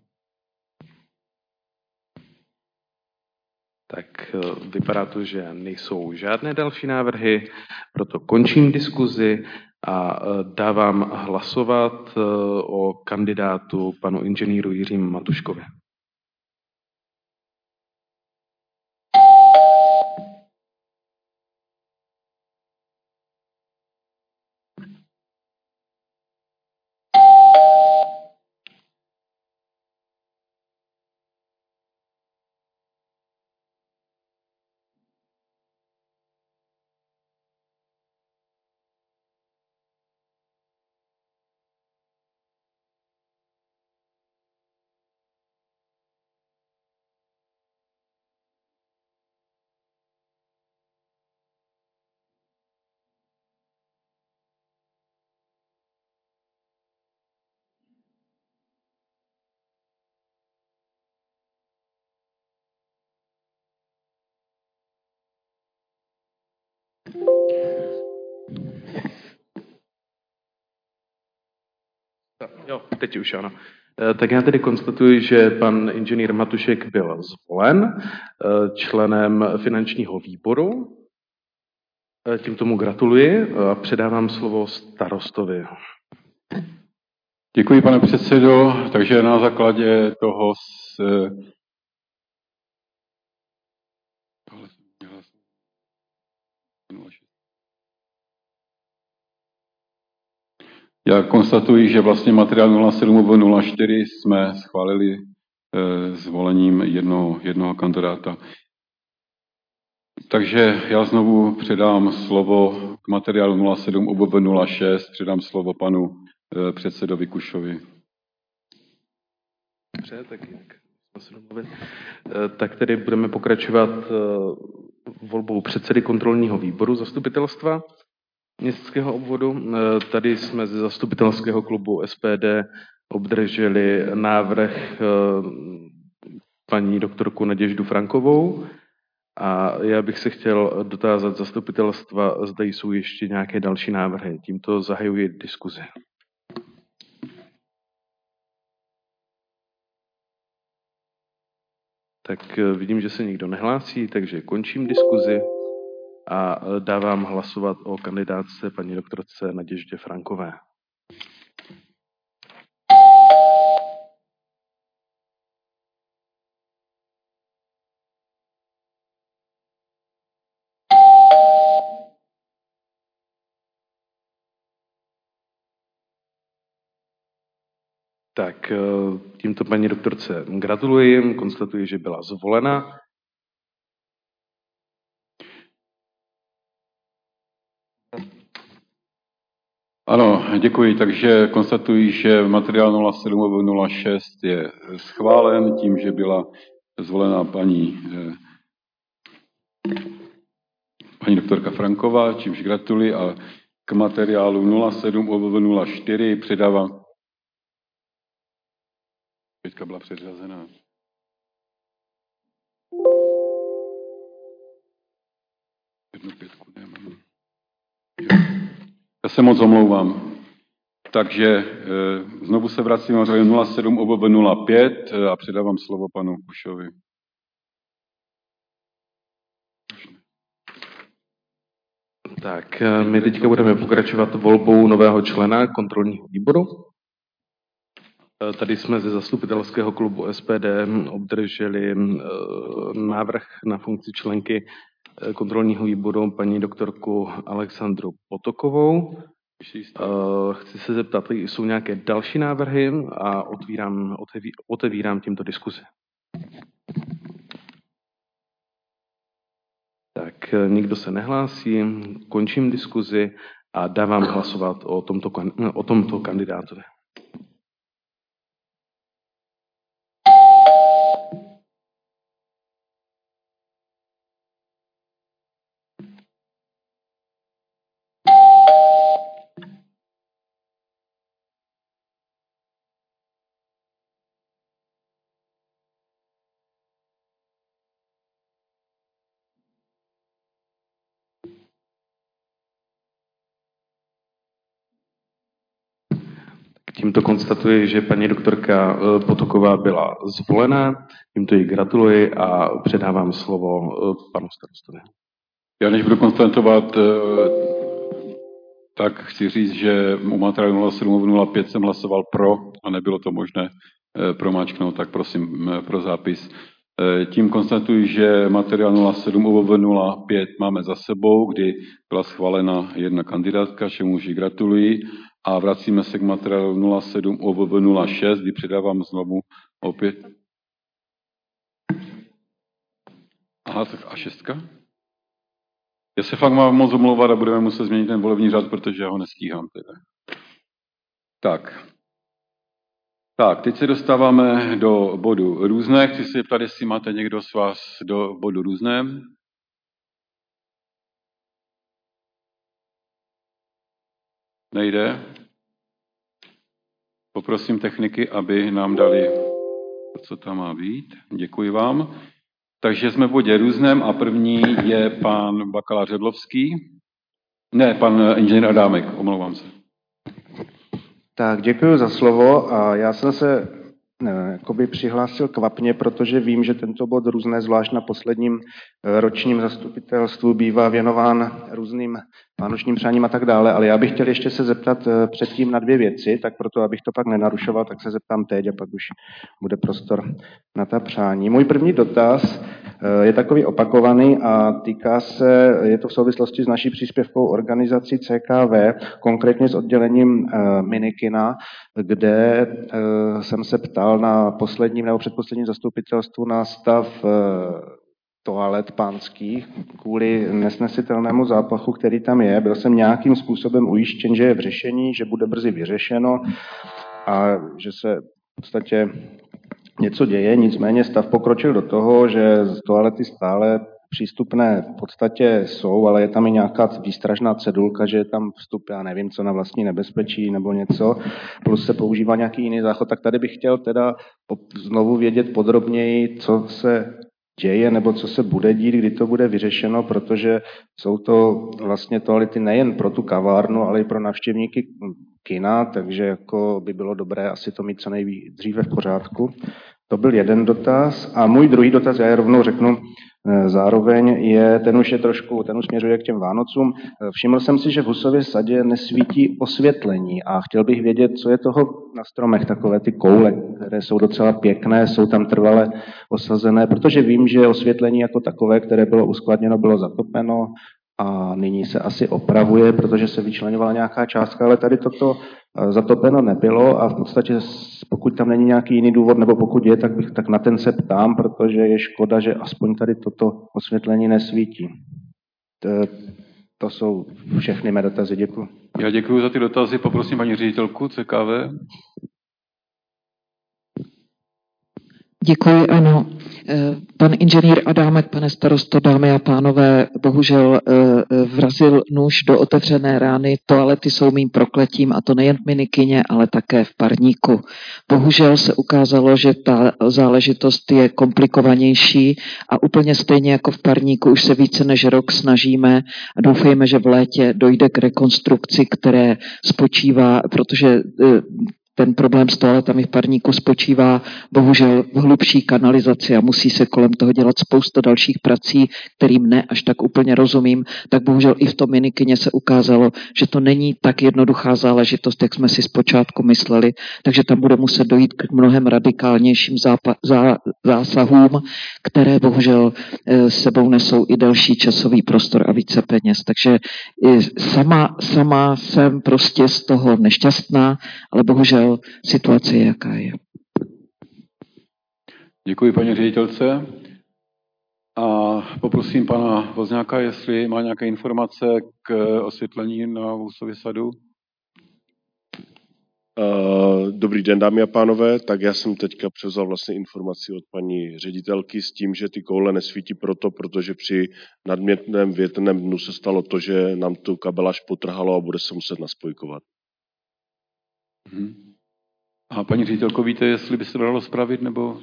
Tak vypadá to, že nejsou žádné další návrhy, proto končím diskuzi a dávám hlasovat o kandidátu panu inženýru Jiřímu Matuškovi. Jo, teď už ano. Tak já tedy konstatuji, že pan inženýr Matušek byl zvolen členem finančního výboru. Tím tomu gratuluji a předávám slovo starostovi. Děkuji, pane předsedo. Takže na základě toho já konstatuji, že vlastně materiál 07/04 jsme schválili zvolením jednoho kandidáta. Takže já znovu předám slovo k materiálu 07/06, předám slovo panu předsedovi Kušovi. Dobře, tak tedy budeme pokračovat volbou předsedy kontrolního výboru zastupitelstva městského obvodu. Tady jsme ze zastupitelského klubu SPD obdrželi návrh paní doktorku Naděždu Frankovou a já bych se chtěl dotázat zastupitelstva, zda jsou ještě nějaké další návrhy. Tímto zahajuji diskuzi. Tak vidím, že se nikdo nehlásí, takže končím diskuzi a dávám hlasovat o kandidátce paní doktorce Naděždě Frankové. Tak tímto paní doktorce gratuluji, konstatuji, že byla zvolena. Ano, děkuji. Takže konstatuji, že materiál 07/06 je schválen tím, že byla zvolena paní doktorka Franková, čímž gratuluji a k materiálu 07/04 předávám. Pětka byla předřazená. Jednu pětku nemám. Já se moc omlouvám. Takže znovu se vracím na 07/05 a předávám slovo panu Kušovi. Tak, my teďka budeme pokračovat volbou nového člena kontrolního výboru. Tady jsme ze zastupitelského klubu SPD obdrželi návrh na funkci členky kontrolního výboru paní doktorku Alexandru Potokovou. Chci se zeptat, jsou nějaké další návrhy a otevírám tímto diskuzi. Tak nikdo se nehlásí, končím diskuzi a dávám hlasovat o tomto kandidátovi. Tímto konstatuji, že paní doktorka Potoková byla zvolena. Tímto jí gratuluji a předávám slovo panu starostovi. Já než budu konstatovat, tak chci říct, že u materiálu 07/05 jsem hlasoval pro a nebylo to možné promáčknout, tak prosím pro zápis. Tím konstatuji, že materiál 07/05 máme za sebou, kdy byla schválena jedna kandidátka, čemuž jí gratuluji. A vracíme se k materiálu 07/06, kdy předávám znovu opět. Aha, tak a šestka? Já se fakt mám moc omlouvat a budeme muset změnit ten volební řád, protože já ho nestíhám. Teda. Tak, teď se dostáváme do bodu různé. Chci se zeptat, jestli máte někdo z vás do bodu různé. Nejde? Poprosím techniky, aby nám dali to, co tam má být. Děkuji vám. Takže jsme v bodě různém a první je pan bakalář Redlovský. Ne, pan inženýr Adámek, omlouvám se. Tak děkuji za slovo a já jsem se jakoby přihlásil kvapně, protože vím, že tento bod různé, zvlášť na posledním ročním zastupitelstvu, bývá věnován různým vánočním přáním a tak dále, ale já bych chtěl ještě se zeptat předtím na 2 věci, tak proto, abych to pak nenarušoval, tak se zeptám teď a pak už bude prostor na ta přání. Můj první dotaz je takový opakovaný a týká se, je to v souvislosti s naší příspěvkovou organizací CKV, konkrétně s oddělením Minikina, kde jsem se ptal na posledním nebo předposledním zastupitelstvu na stav toalet pánských kvůli nesnesitelnému zápachu, který tam je. Byl jsem nějakým způsobem ujištěn, že je v řešení, že bude brzy vyřešeno a že se v podstatě něco děje, nicméně stav pokročil do toho, že toalety stále přístupné v podstatě jsou, ale je tam i nějaká výstražná cedulka, že je tam vstup, já nevím, co na vlastní nebezpečí nebo něco, plus se používá nějaký jiný záchod, tak tady bych chtěl teda znovu vědět podrobněji, co se děje nebo co se bude dít, kdy to bude vyřešeno, protože jsou to vlastně toalety nejen pro tu kavárnu, ale i pro návštěvníky kina, takže jako by bylo dobré asi to mít co nejdříve v pořádku. To byl jeden dotaz. A můj druhý dotaz, já je rovnou řeknu, zároveň je, ten už směřuje k těm Vánocům. Všiml jsem si, že v Husově sadě nesvítí osvětlení a chtěl bych vědět, co je toho na stromech, takové ty koule, které jsou docela pěkné, jsou tam trvale osazené, protože vím, že osvětlení jako takové, které bylo uskladněno, bylo zatopeno a nyní se asi opravuje, protože se vyčleňovala nějaká částka, ale tady toto zatopeno nebylo a v podstatě pokud tam není nějaký jiný důvod, nebo pokud je, tak na ten se ptám, protože je škoda, že aspoň tady toto osvětlení nesvítí. To jsou všechny mé dotazy, děkuji. Já děkuji za ty dotazy, poprosím paní ředitelku CKV. Děkuji, ano. Pan inženýr Adámek, pane starosto, dámy a pánové, bohužel vrazil nůž do otevřené rány. Toalety jsou mým prokletím a to nejen v Minikině, ale také v parníku. Bohužel se ukázalo, že ta záležitost je komplikovanější a úplně stejně jako v parníku už se více než rok snažíme a doufejme, že v létě dojde k rekonstrukci, které spočívá, protože ten problém s toaletami v parníku spočívá bohužel v hlubší kanalizaci a musí se kolem toho dělat spousta dalších prací, kterým ne až tak úplně rozumím, tak bohužel i v tom Minikině se ukázalo, že to není tak jednoduchá záležitost, jak jsme si zpočátku mysleli, takže tam bude muset dojít k mnohem radikálnějším zásahům, které bohužel sebou nesou i delší časový prostor a více peněz. Takže sama jsem prostě z toho nešťastná, ale bohužel situace je, jaká je. Děkuji paní ředitelce a poprosím pana Vozňáka, jestli má nějaké informace k osvětlení na Husově sadu. Dobrý den, dámy a pánové. Tak já jsem teďka převzal vlastně informaci od paní ředitelky s tím, že ty koule nesvítí protože při nadměrném větrném dnu se stalo to, že nám tu kabeláž potrhalo a bude se muset naspojkovat. A paní ředitelko, víte, jestli by se dalo spravit, nebo...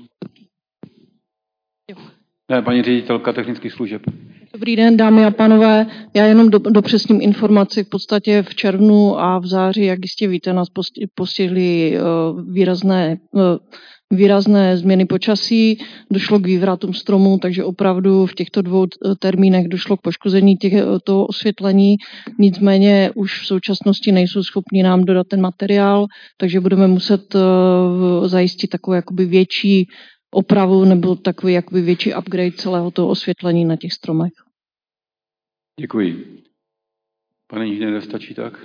Ne, paní ředitelka technických služeb. Dobrý den, dámy a pánové. Já jenom dopřesním informaci. V podstatě v červnu a v září, jak jistě víte, nás postihly výrazné změny počasí, došlo k vývratům stromů, takže opravdu v těchto 2 termínech došlo k poškození toho osvětlení. Nicméně už v současnosti nejsou schopni nám dodat ten materiál, takže budeme muset zajistit takovou jakoby větší opravu nebo takový jakoby větší upgrade celého toho osvětlení na těch stromech. Děkuji. Pane inženýre, stačí tak?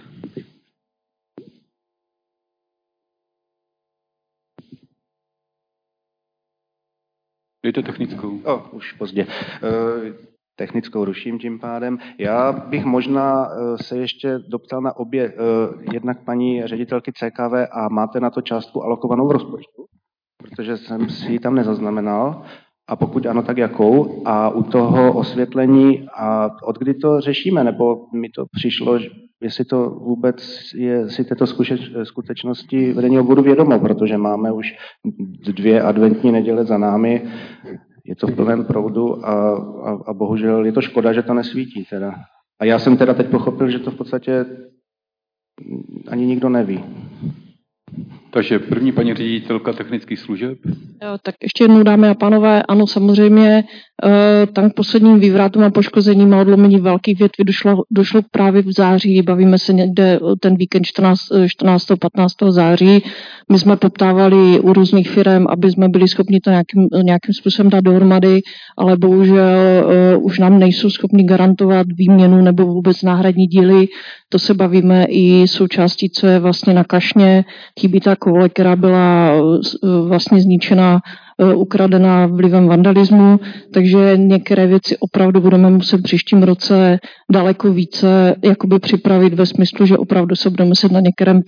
Dejte technickou. Už pozdě. Technickou ruším tím pádem. Já bych možná se ještě doptal na obě, jednak paní ředitelky CKV a máte na to částku alokovanou v rozpočtu? Protože jsem si ji tam nezaznamenal. A pokud ano, tak jakou? A u toho osvětlení, a od kdy to řešíme? Nebo mi to přišlo, jestli to vůbec je si této skutečnosti vedení oboru vědomo, protože máme už 2 adventní neděle za námi, je to v plném proudu a bohužel je to škoda, že to nesvítí teda. A já jsem teda teď pochopil, že to v podstatě ani nikdo neví. Takže první paní ředitelka technických služeb. Tak ještě jednou, dámy a pánové, ano, samozřejmě tam k posledním vývratům a poškozením a odlomení velkých větví došlo právě v září, bavíme se někde ten víkend 14. 15. září. My jsme poptávali u různých firm, aby jsme byli schopni to nějakým způsobem dát dohromady, ale bohužel už nám nejsou schopni garantovat výměnu nebo vůbec náhradní díly. To se bavíme i součástí, co je vlastně na Kašně. Chybí ta koule, která byla vlastně zničena, ukradená vlivem vandalismu, takže některé věci opravdu budeme muset v příštím roce daleko více jakoby připravit ve smyslu, že opravdu se budeme muset na některém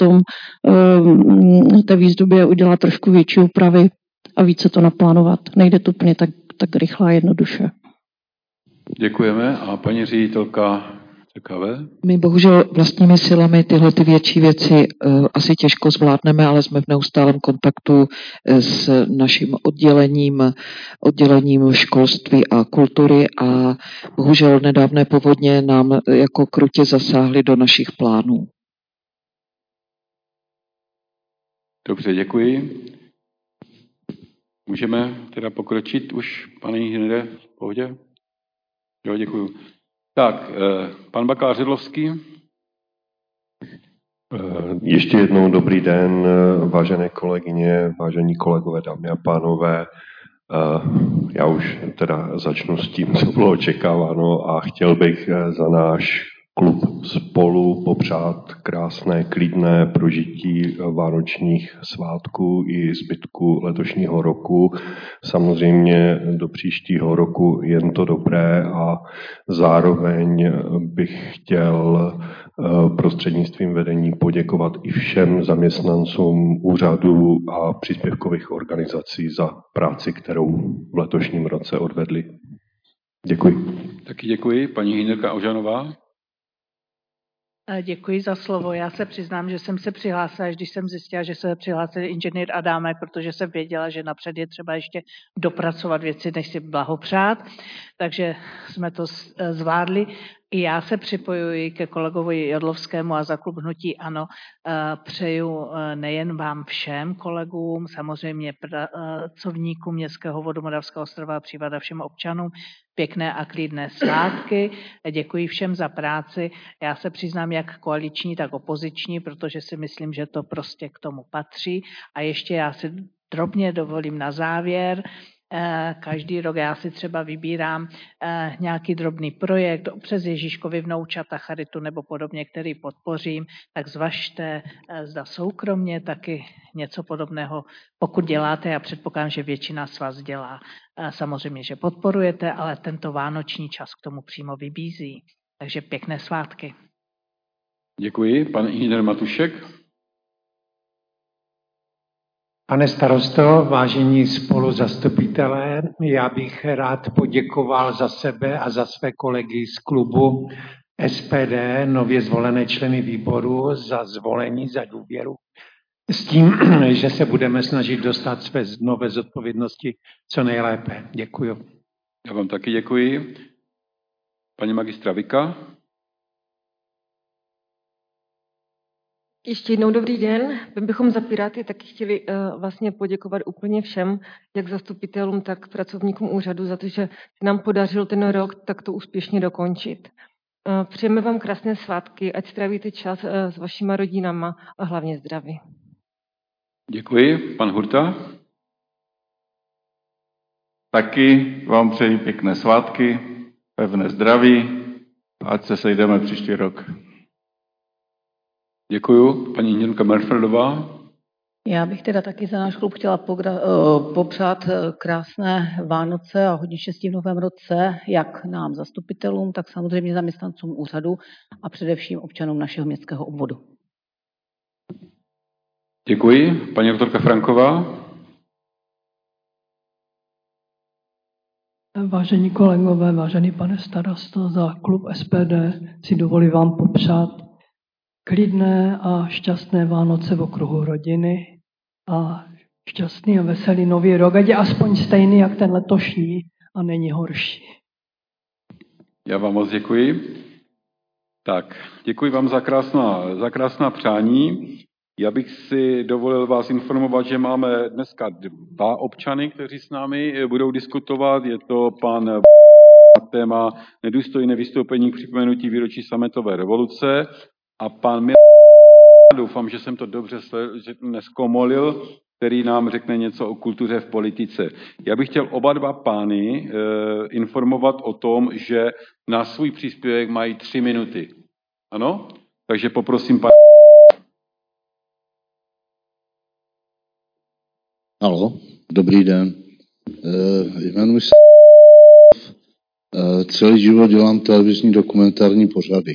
té výzdobě udělat trošku větší úpravy a více to naplánovat. Nejde to úplně tak rychle a jednoduše. Děkujeme. A paní ředitelka CKV? My bohužel vlastními silami tyhle ty větší věci asi těžko zvládneme, ale jsme v neustálém kontaktu s naším oddělením školství a kultury a bohužel nedávné povodně nám jako krutě zasáhly do našich plánů. Dobře, děkuji. Můžeme teda pokročit už, pane inženýre, v pohodě? Jo, děkuji. Tak, pan bakalář Řidlovský. Ještě jednou dobrý den, vážené kolegyně, vážení kolegové, dámy a pánové. Já už teda začnu s tím, co bylo očekáváno a chtěl bych za náš klub Spolu popřát krásné, klidné prožití vánočních svátků i zbytku letošního roku. Samozřejmě do příštího roku jen to dobré a zároveň bych chtěl prostřednictvím vedení poděkovat i všem zaměstnancům úřadů a příspěvkových organizací za práci, kterou v letošním roce odvedli. Děkuji. Taky děkuji. Paní Hejnerka Ožanová. Děkuji za slovo. Já se přiznám, že jsem se přihlásila, až když jsem zjistila, že se přihlásil inženýr Adámek, protože jsem věděla, že napřed je třeba ještě dopracovat věci, než si blahopřát. Takže jsme to zvládli. I já se připojuji ke kolegovi Jodlovskému a za klub Hnutí ANO přeju nejen vám všem kolegům, samozřejmě pracovníkům Městského vodu Moravského Ostrova a Přívoda všem občanům pěkné a klidné svátky. Děkuji všem za práci. Já se přiznám jak koaliční, tak opoziční, protože si myslím, že to prostě k tomu patří. A ještě já si drobně dovolím na závěr. Každý rok já si třeba vybírám nějaký drobný projekt přes Ježíškovi vnoučata, charitu nebo podobně, který podpořím, tak zvažte, zda soukromně taky něco podobného. Pokud děláte, já předpokládám, že většina z vás dělá. Samozřejmě, že podporujete, ale tento vánoční čas k tomu přímo vybízí. Takže pěkné svátky. Děkuji. Pan inženýr Matušek. Pane starosto, vážení spoluzastupitelé, já bych rád poděkoval za sebe a za své kolegy z klubu SPD, nově zvolené členy výboru, za zvolení, za důvěru. S tím, že se budeme snažit dostat své nové zodpovědnosti co nejlépe. Děkuji. Já vám taky děkuji. Paní magistra Vika. Ještě jednou dobrý den. My bychom za Piráty taky chtěli vlastně poděkovat úplně všem, jak zastupitelům, tak pracovníkům úřadu za to, že se nám podařilo ten rok takto úspěšně dokončit. Přejeme vám krásné svátky, ať strávíte čas s vašima rodinama a hlavně zdraví. Děkuji. Pan Hurta. Taky vám přeji pěkné svátky, pevné zdraví, ať se sejdeme příští rok. Děkuju. Paní inženýrka Merfredová. Já bych teda taky za náš klub chtěla popřát krásné Vánoce a hodně štěstí v novém roce, jak nám zastupitelům, tak samozřejmě zaměstnancům úřadu a především občanům našeho městského obvodu. Děkuji. Paní doktorka Franková. Vážení kolegové, vážený pane starosto, za klub SPD si dovolím vám popřát klidné a šťastné Vánoce v okruhu rodiny a šťastný a veselý nový rok, ať je aspoň stejný, jak ten letošní a není horší. Já vám moc děkuji. Tak, děkuji vám za krásná přání. Já bych si dovolil vás informovat, že máme dneska 2 občany, kteří s námi budou diskutovat. Je to pan na téma nedůstojné vystoupení k připomenutí výročí sametové revoluce a pan doufám, že jsem to dobře neskomolil, který nám řekne něco o kultuře v politice. Já bych chtěl oba 2 pány informovat o tom, že na svůj příspěvek mají 3 minuty. Ano? Takže poprosím pana. Haló, dobrý den. Jmenuji se celý život dělám televizní dokumentární pořady.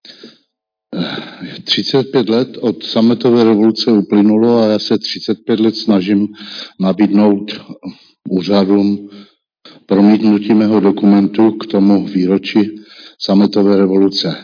35 let od sametové revoluce uplynulo a já se 35 let snažím nabídnout úřadům promítnutí mého dokumentu k tomu výročí sametové revoluce.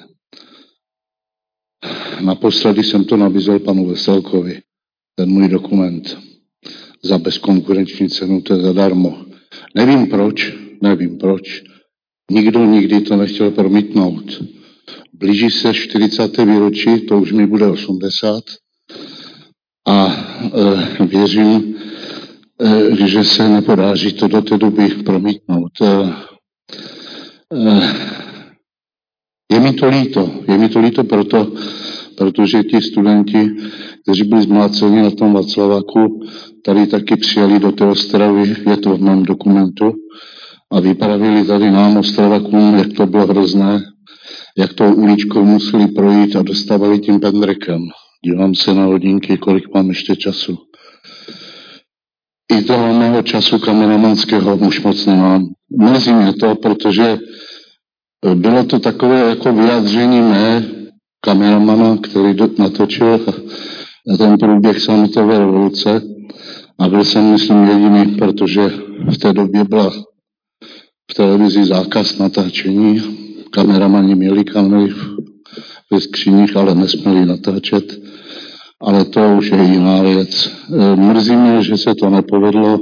Naposledy jsem to nabízel panu Veselkovi, ten můj dokument, za bezkonkurenční cenu, to je zadarmo. Nevím proč. Nikdo nikdy to nechtěl promítnout. Blíží se 40. výročí, to už mi bude 80 a věřím, že se nepodaří to do té doby promítnout. Je mi to líto protože ti studenti, kteří byli zmláceni na tom Václaváku, tady taky přijeli do té Ostravy, je to v mém dokumentu, a vypravili tady nám Ostravakům, jak to bylo hrozné, jak tou uličkou museli projít a dostávali tím pendrekem. Dívám se na hodinky, kolik mám ještě času. I toho mého času kameramanského už moc nemám. Mrzí mě to, protože bylo to takové jako vyjádření mé kameramana, který natočil ten průběh sametové revoluce a byl jsem, myslím, jediný, protože v té době byla v televizi zákaz natáčení. Kameramani měli kamery ve skříních, ale nesměli natáčet. Ale to už je jiná věc. Mrzí mě, že se to nepovedlo,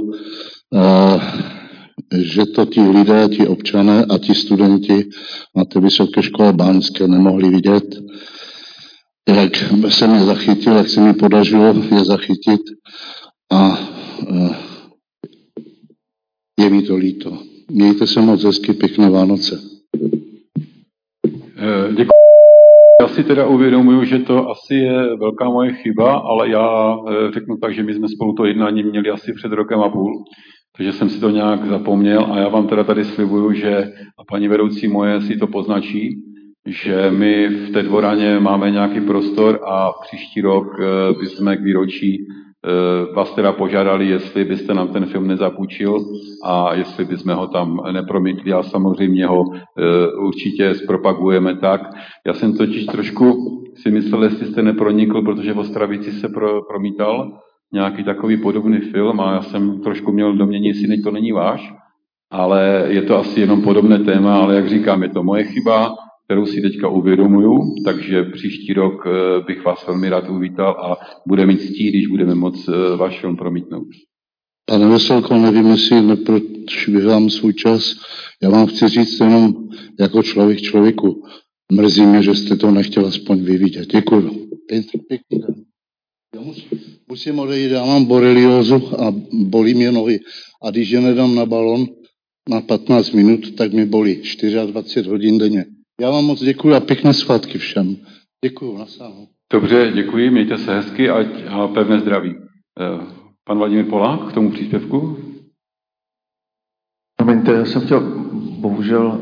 že to ti lidé, ti občané a ti studenti na té vysoké škole báňské nemohli vidět, jak jsem je zachytil, jak se mi podařilo je zachytit a je mi to líto. Mějte se moc hezky, pěkné Vánoce. Děkuji. Já si teda uvědomuju, že to asi je velká moje chyba, ale já řeknu tak, že my jsme spolu to jednání měli asi před 1,5 rokem, takže jsem si to nějak zapomněl a já vám teda tady slibuju, že a paní vedoucí moje si to poznačí, že my v té dvoraně máme nějaký prostor a příští rok bychom k výročí vás teda požádali, jestli byste nám ten film nezapůjčil a jestli bychom ho tam nepromítli a samozřejmě ho určitě zpropagujeme tak. Já jsem totiž trošku si myslel, jestli jste nepronikl, protože v Ostravici se promítal nějaký takový podobný film a já jsem trošku měl domění, jestli to není váš, ale je to asi jenom podobné téma, ale jak říkám, je to moje chyba, kterou si teďka uvědomuju, takže příští rok bych vás velmi rád uvítal a bude mít ctí, když budeme moct váš film promítnout. Pane Veselko, nevím, jestli neproč bych vám svůj čas. Já vám chci říct jenom jako člověk člověku. Mrzí mě, že jste to nechtěl aspoň vyvidět. Děkuju. Pěkný den. Já musím odejít, já mám boreliózu a bolí mě nohy. A když je nedám na balon na 15 minut, tak mi bolí 24 hodin denně. Já vám moc děkuji a pěkné svátky všem. Děkuji, nasáhnu. Dobře, děkuji, mějte se hezky a pevné zdraví. Pan Vladimír Polák k tomu příspěvku? Promiňte, já jsem chtěl, bohužel,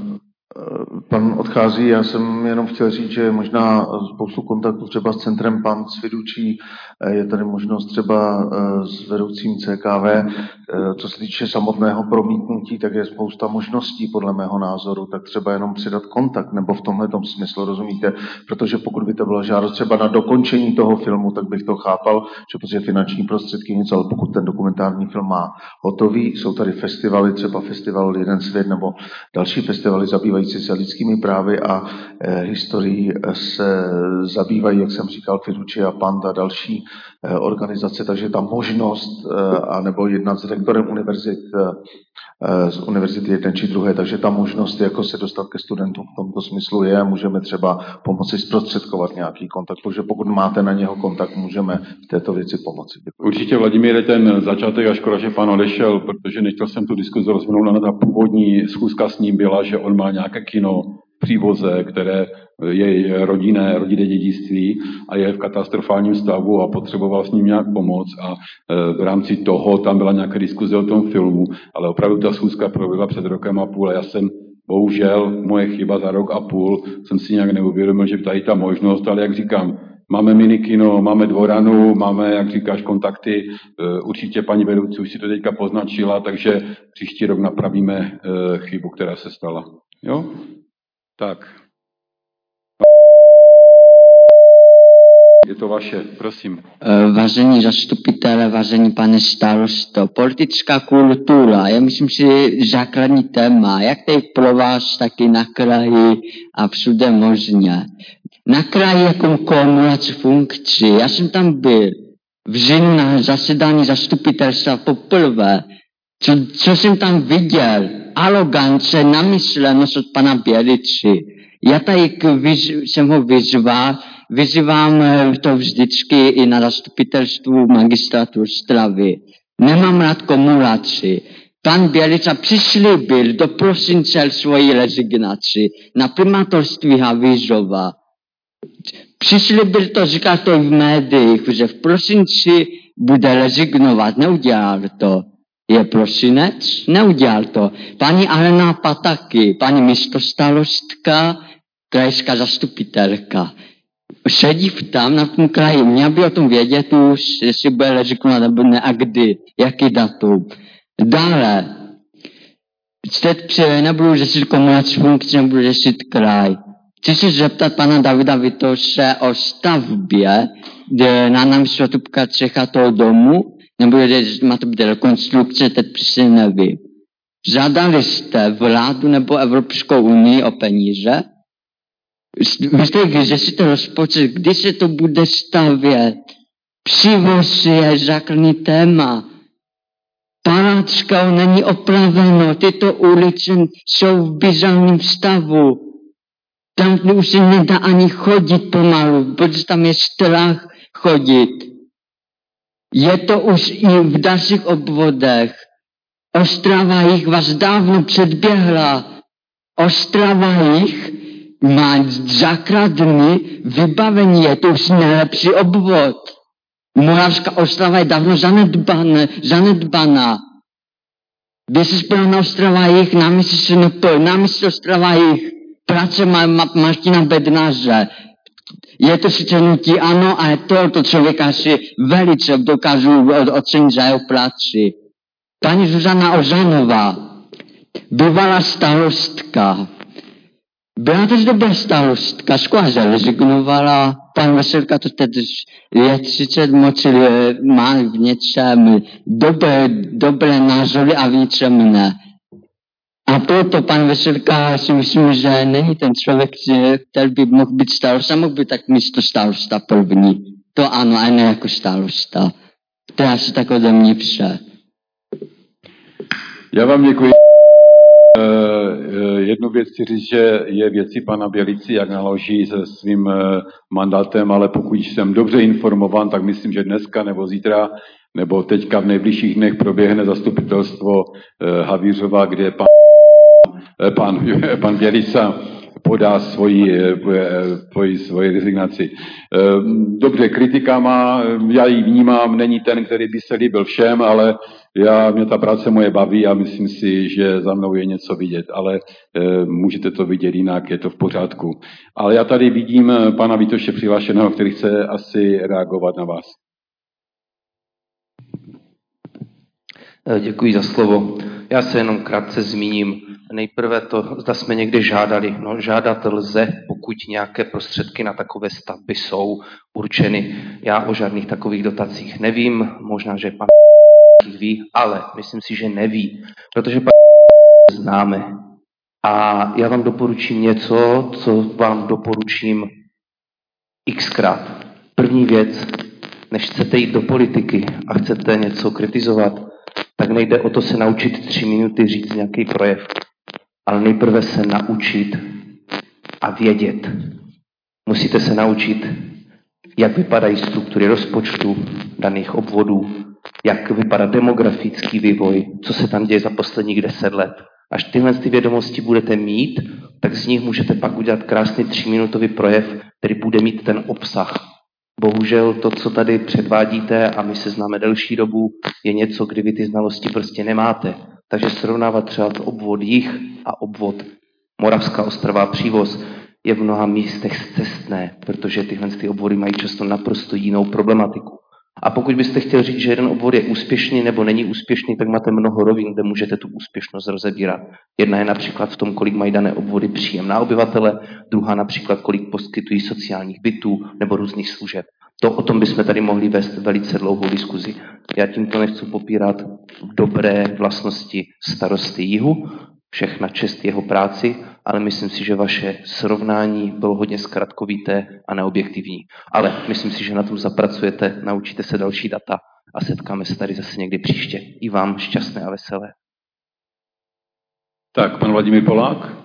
pan odchází, já jsem jenom chtěl říct, že možná spoustu kontaktů třeba s centrem PAN, s Fidučí, je tady možnost třeba s vedoucím CKV, co se týče samotného promítnutí, tak je spousta možností podle mého názoru, tak třeba jenom přidat kontakt, nebo v tomhletom smyslu, rozumíte? Protože pokud by to byla žádost třeba na dokončení toho filmu, tak bych to chápal, že protože finanční prostředky něco, ale pokud ten dokumentární film má hotový, jsou tady festivaly, třeba festival Jeden svět nebo další festivaly zabývají zabývající se lidskými právy a historií se zabývají, jak jsem říkal, Fiducia, Panda a další organizace, takže ta možnost, anebo jednat s rektorem z univerzity 1 či 2, takže ta možnost, jako se dostat ke studentům v tomto smyslu je, můžeme třeba pomoci zprostředkovat nějaký kontakt, protože pokud máte na něho kontakt, můžeme v této věci pomoci. Děkuji. Určitě, Vladimíre, ten začátek a škoda, že pán odešel, protože nechtěl jsem tu diskuzi rozvinout, ale ta původní schůzka s ním byla, že on má nějaké kino v Přívoze, které je rodinné dědictví a je v katastrofálním stavu a potřeboval s ním nějak pomoct a v rámci toho tam byla nějaká diskuze o tom filmu, ale opravdu ta schůzka proběhla před rokem a půl a já jsem bohužel, moje chyba za rok a půl, jsem si nějak neuvědomil, že tady ta možnost, ale jak říkám, máme minikino, máme dvoranu, máme, jak říkáš, kontakty, určitě paní vedoucí už si to teďka poznačila, takže příští rok napravíme chybu, která se stala. Jo? Tak. Je to vaše, prosím. Vážení zastupitelé, vážení pane starosto, politická kultura je, myslím si, základní téma, jak tady pro vás, tak i na kraji a všude možně. Na kraji jako kumulaci funkcí, já jsem tam byl v říjnu na zasedání zastupitelstva poprvé, co jsem tam viděl, arogance, namyslenost od pana Bělici. Já tady jsem ho vyzývám to vždycky i na zastupitelstvu magistrátu Ostravy. Nemám rád kumulaci. Pan Bělica přislíbil do prosince svoji rezignaci na primátorství Havířova. Přislíbil to, říká to v médiích, že v prosinci bude rezignovat. Neudělal to. Je prosinec? Neudělal to. Paní Alena Pataky, paní místostarostka, krajská zastupitelka. Sedí tam na tom kraji. Měl by o tom vědět už, jestli bude rezignovat nebo ne a kdy. Jaký datum. Dále. Nebudu řešit komunální funkci, nebudu řešit kraj. Chci se zeptat pana Davida Vitose o stavbě na náměstí Svatopluka Čecha toho domu, nebo má to být rekonstrukce, teď přesně nevím. Žádali jste vládu nebo Evropskou unii o peníze? Vy jste řešíte rozpočet, kdy se to bude stavět? Přívoz je základní téma. Palácka není opraveno, tyto ulice jsou v bizarním stavu. Tam už se nedá ani chodit pomalu, protože tam je strach chodit. Je to už i v dalších obvodech. Ostrava jich vás dávno předběhla. Ostrava jich má základní vybavení, je to už nejlepší obvod. Moravská Ostrava je dávno zanedbaná. Když se spěla na Ostrava jich, náměstí Ostrava jich, práce Martina Bednáře. Je to sice nutí, ano, ale tohoto člověka si velice dokážu ocenit za jeho práci. Paní Zuzana Ožanová, bývalá starostka, byla to dobrá starostka, skvěle rezignovala, pan Veselka to teď je 30 moc, má v něčem dobré názory a v něčem ne. A proto pan Veselka si myslím, že není ten člověk, který by mohl být starosta, mohl být tak místo starosta první. To ano, a ne jako starosta. To je asi tak ode mě vše. Já vám děkuji. Jednu věc chci říct, že je věcí pana Bělici, jak naloží se svým mandátem, ale pokud jsem dobře informován, tak myslím, že dneska nebo zítra nebo teďka v nejbližších dnech proběhne zastupitelstvo Havířova, kde pan Bělica podá svoji rezignaci. Dobře, kritika má, já ji vnímám, není ten, který by se líbil všem, ale mě ta práce moje baví a myslím si, že za mnou je něco vidět, ale můžete to vidět jinak, je to v pořádku. Ale já tady vidím pana Vítoše přihlášeného, který chce asi reagovat na vás. Děkuji za slovo. Já se jenom krátce zmíním. Nejprve to, zda jsme někde žádali. No, žádat lze, pokud nějaké prostředky na takové stavby jsou určeny. Já o žádných takových dotacích nevím, možná, že pan ví, ale myslím si, že neví, protože pan známe. A já vám doporučím něco, co vám doporučím xkrát. První věc, než chcete jít do politiky a chcete něco kritizovat, tak nejde o to se naučit 3 minuty říct nějaký projev, ale nejprve se naučit a vědět. Musíte se naučit, jak vypadají struktury rozpočtu daných obvodů, jak vypadá demografický vývoj, co se tam děje za posledních 10 let. Až tyhle vědomosti budete mít, tak z nich můžete pak udělat krásný 3minutový projev, který bude mít ten obsah. Bohužel to, co tady předvádíte, a my se známe delší dobu, je něco, kdy vy ty znalosti prostě nemáte. Takže srovnávat třeba obvod Jih a obvod Moravská Ostrava Přívoz je v mnoha místech scestné, protože tyhle obvody mají často naprosto jinou problematiku. A pokud byste chtěl říct, že jeden obvod je úspěšný nebo není úspěšný, tak máte mnoho rovin, kde můžete tu úspěšnost rozebírat. Jedna je například v tom, kolik mají dané obvody příjem na obyvatele, druhá například, kolik poskytují sociálních bytů nebo různých služeb. O tom bychom tady mohli vést velice dlouhou diskuzi. Já tímto nechci popírat dobré vlastnosti starosty Jihu, všechna čest jeho práci, ale myslím si, že vaše srovnání bylo hodně zkratkovité a neobjektivní. Ale myslím si, že na tom zapracujete, naučíte se další data a setkáme se tady zase někdy příště. I vám šťastné a veselé. Tak, pan Vladimír Polák.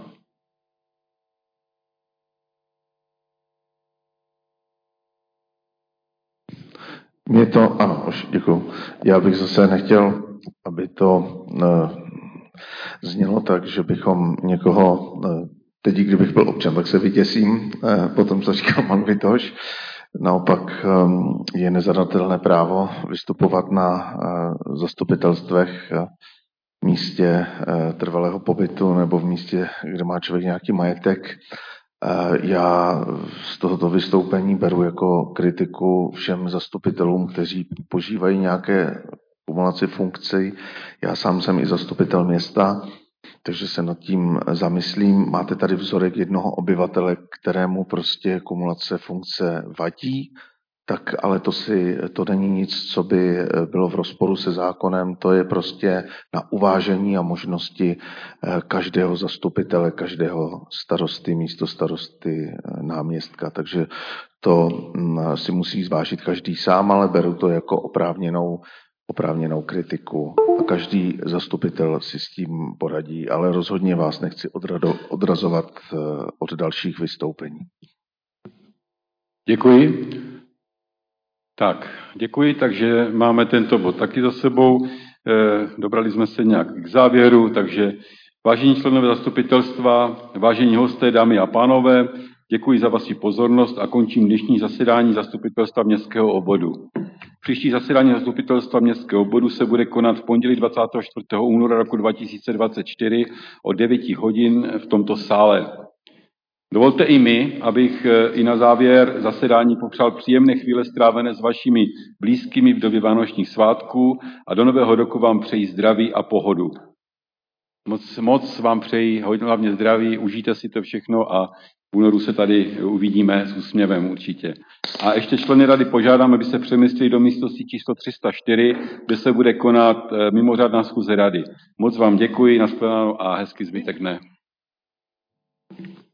Ano, už děkuju. Já bych zase nechtěl, aby to znělo tak, že bychom někoho, teď kdybych byl občan, tak se vyděsím, potom co říkal pan Vitoš. Naopak je nezadatelné právo vystupovat na zastupitelstvech v místě trvalého pobytu nebo v místě, kde má člověk nějaký majetek. Já z tohoto vystoupení beru jako kritiku všem zastupitelům, kteří požívají nějaké kumulaci funkcí. Já sám jsem i zastupitel města, takže se nad tím zamyslím. Máte tady vzorek jednoho obyvatele, kterému prostě kumulace funkce vadí, tak ale to není nic, co by bylo v rozporu se zákonem, to je prostě na uvážení a možnosti každého zastupitele, každého starosty, místostarosty, náměstka, takže to si musí zvážit každý sám, ale beru to jako oprávněnou kritiku a každý zastupitel si s tím poradí, ale rozhodně vás nechci odrazovat od dalších vystoupení. Děkuji. Tak, děkuji, takže máme tento bod taky za sebou. Dobrali jsme se nějak k závěru, takže vážení členové zastupitelstva, vážení hosté, dámy a pánové, děkuji za vaši pozornost a končím dnešní zasedání zastupitelstva městského obvodu. Příští zasedání zastupitelstva městského obvodu se bude konat v pondělí 24. února roku 2024 od 9 hodin v tomto sále. Dovolte i mi, abych i na závěr zasedání popřál příjemné chvíle strávené s vašimi blízkými v době vánočních svátků a do nového roku vám přeji zdraví a pohodu. Moc vám přeji, hlavně zdraví, užijte si to všechno a v únoru se tady uvidíme s úsměvem určitě. A ještě členy rady požádám, aby se přemístili do místnosti číslo 304, kde se bude konat mimořádná schůze rady. Moc vám děkuji, nashledanou a hezký zbytek dne.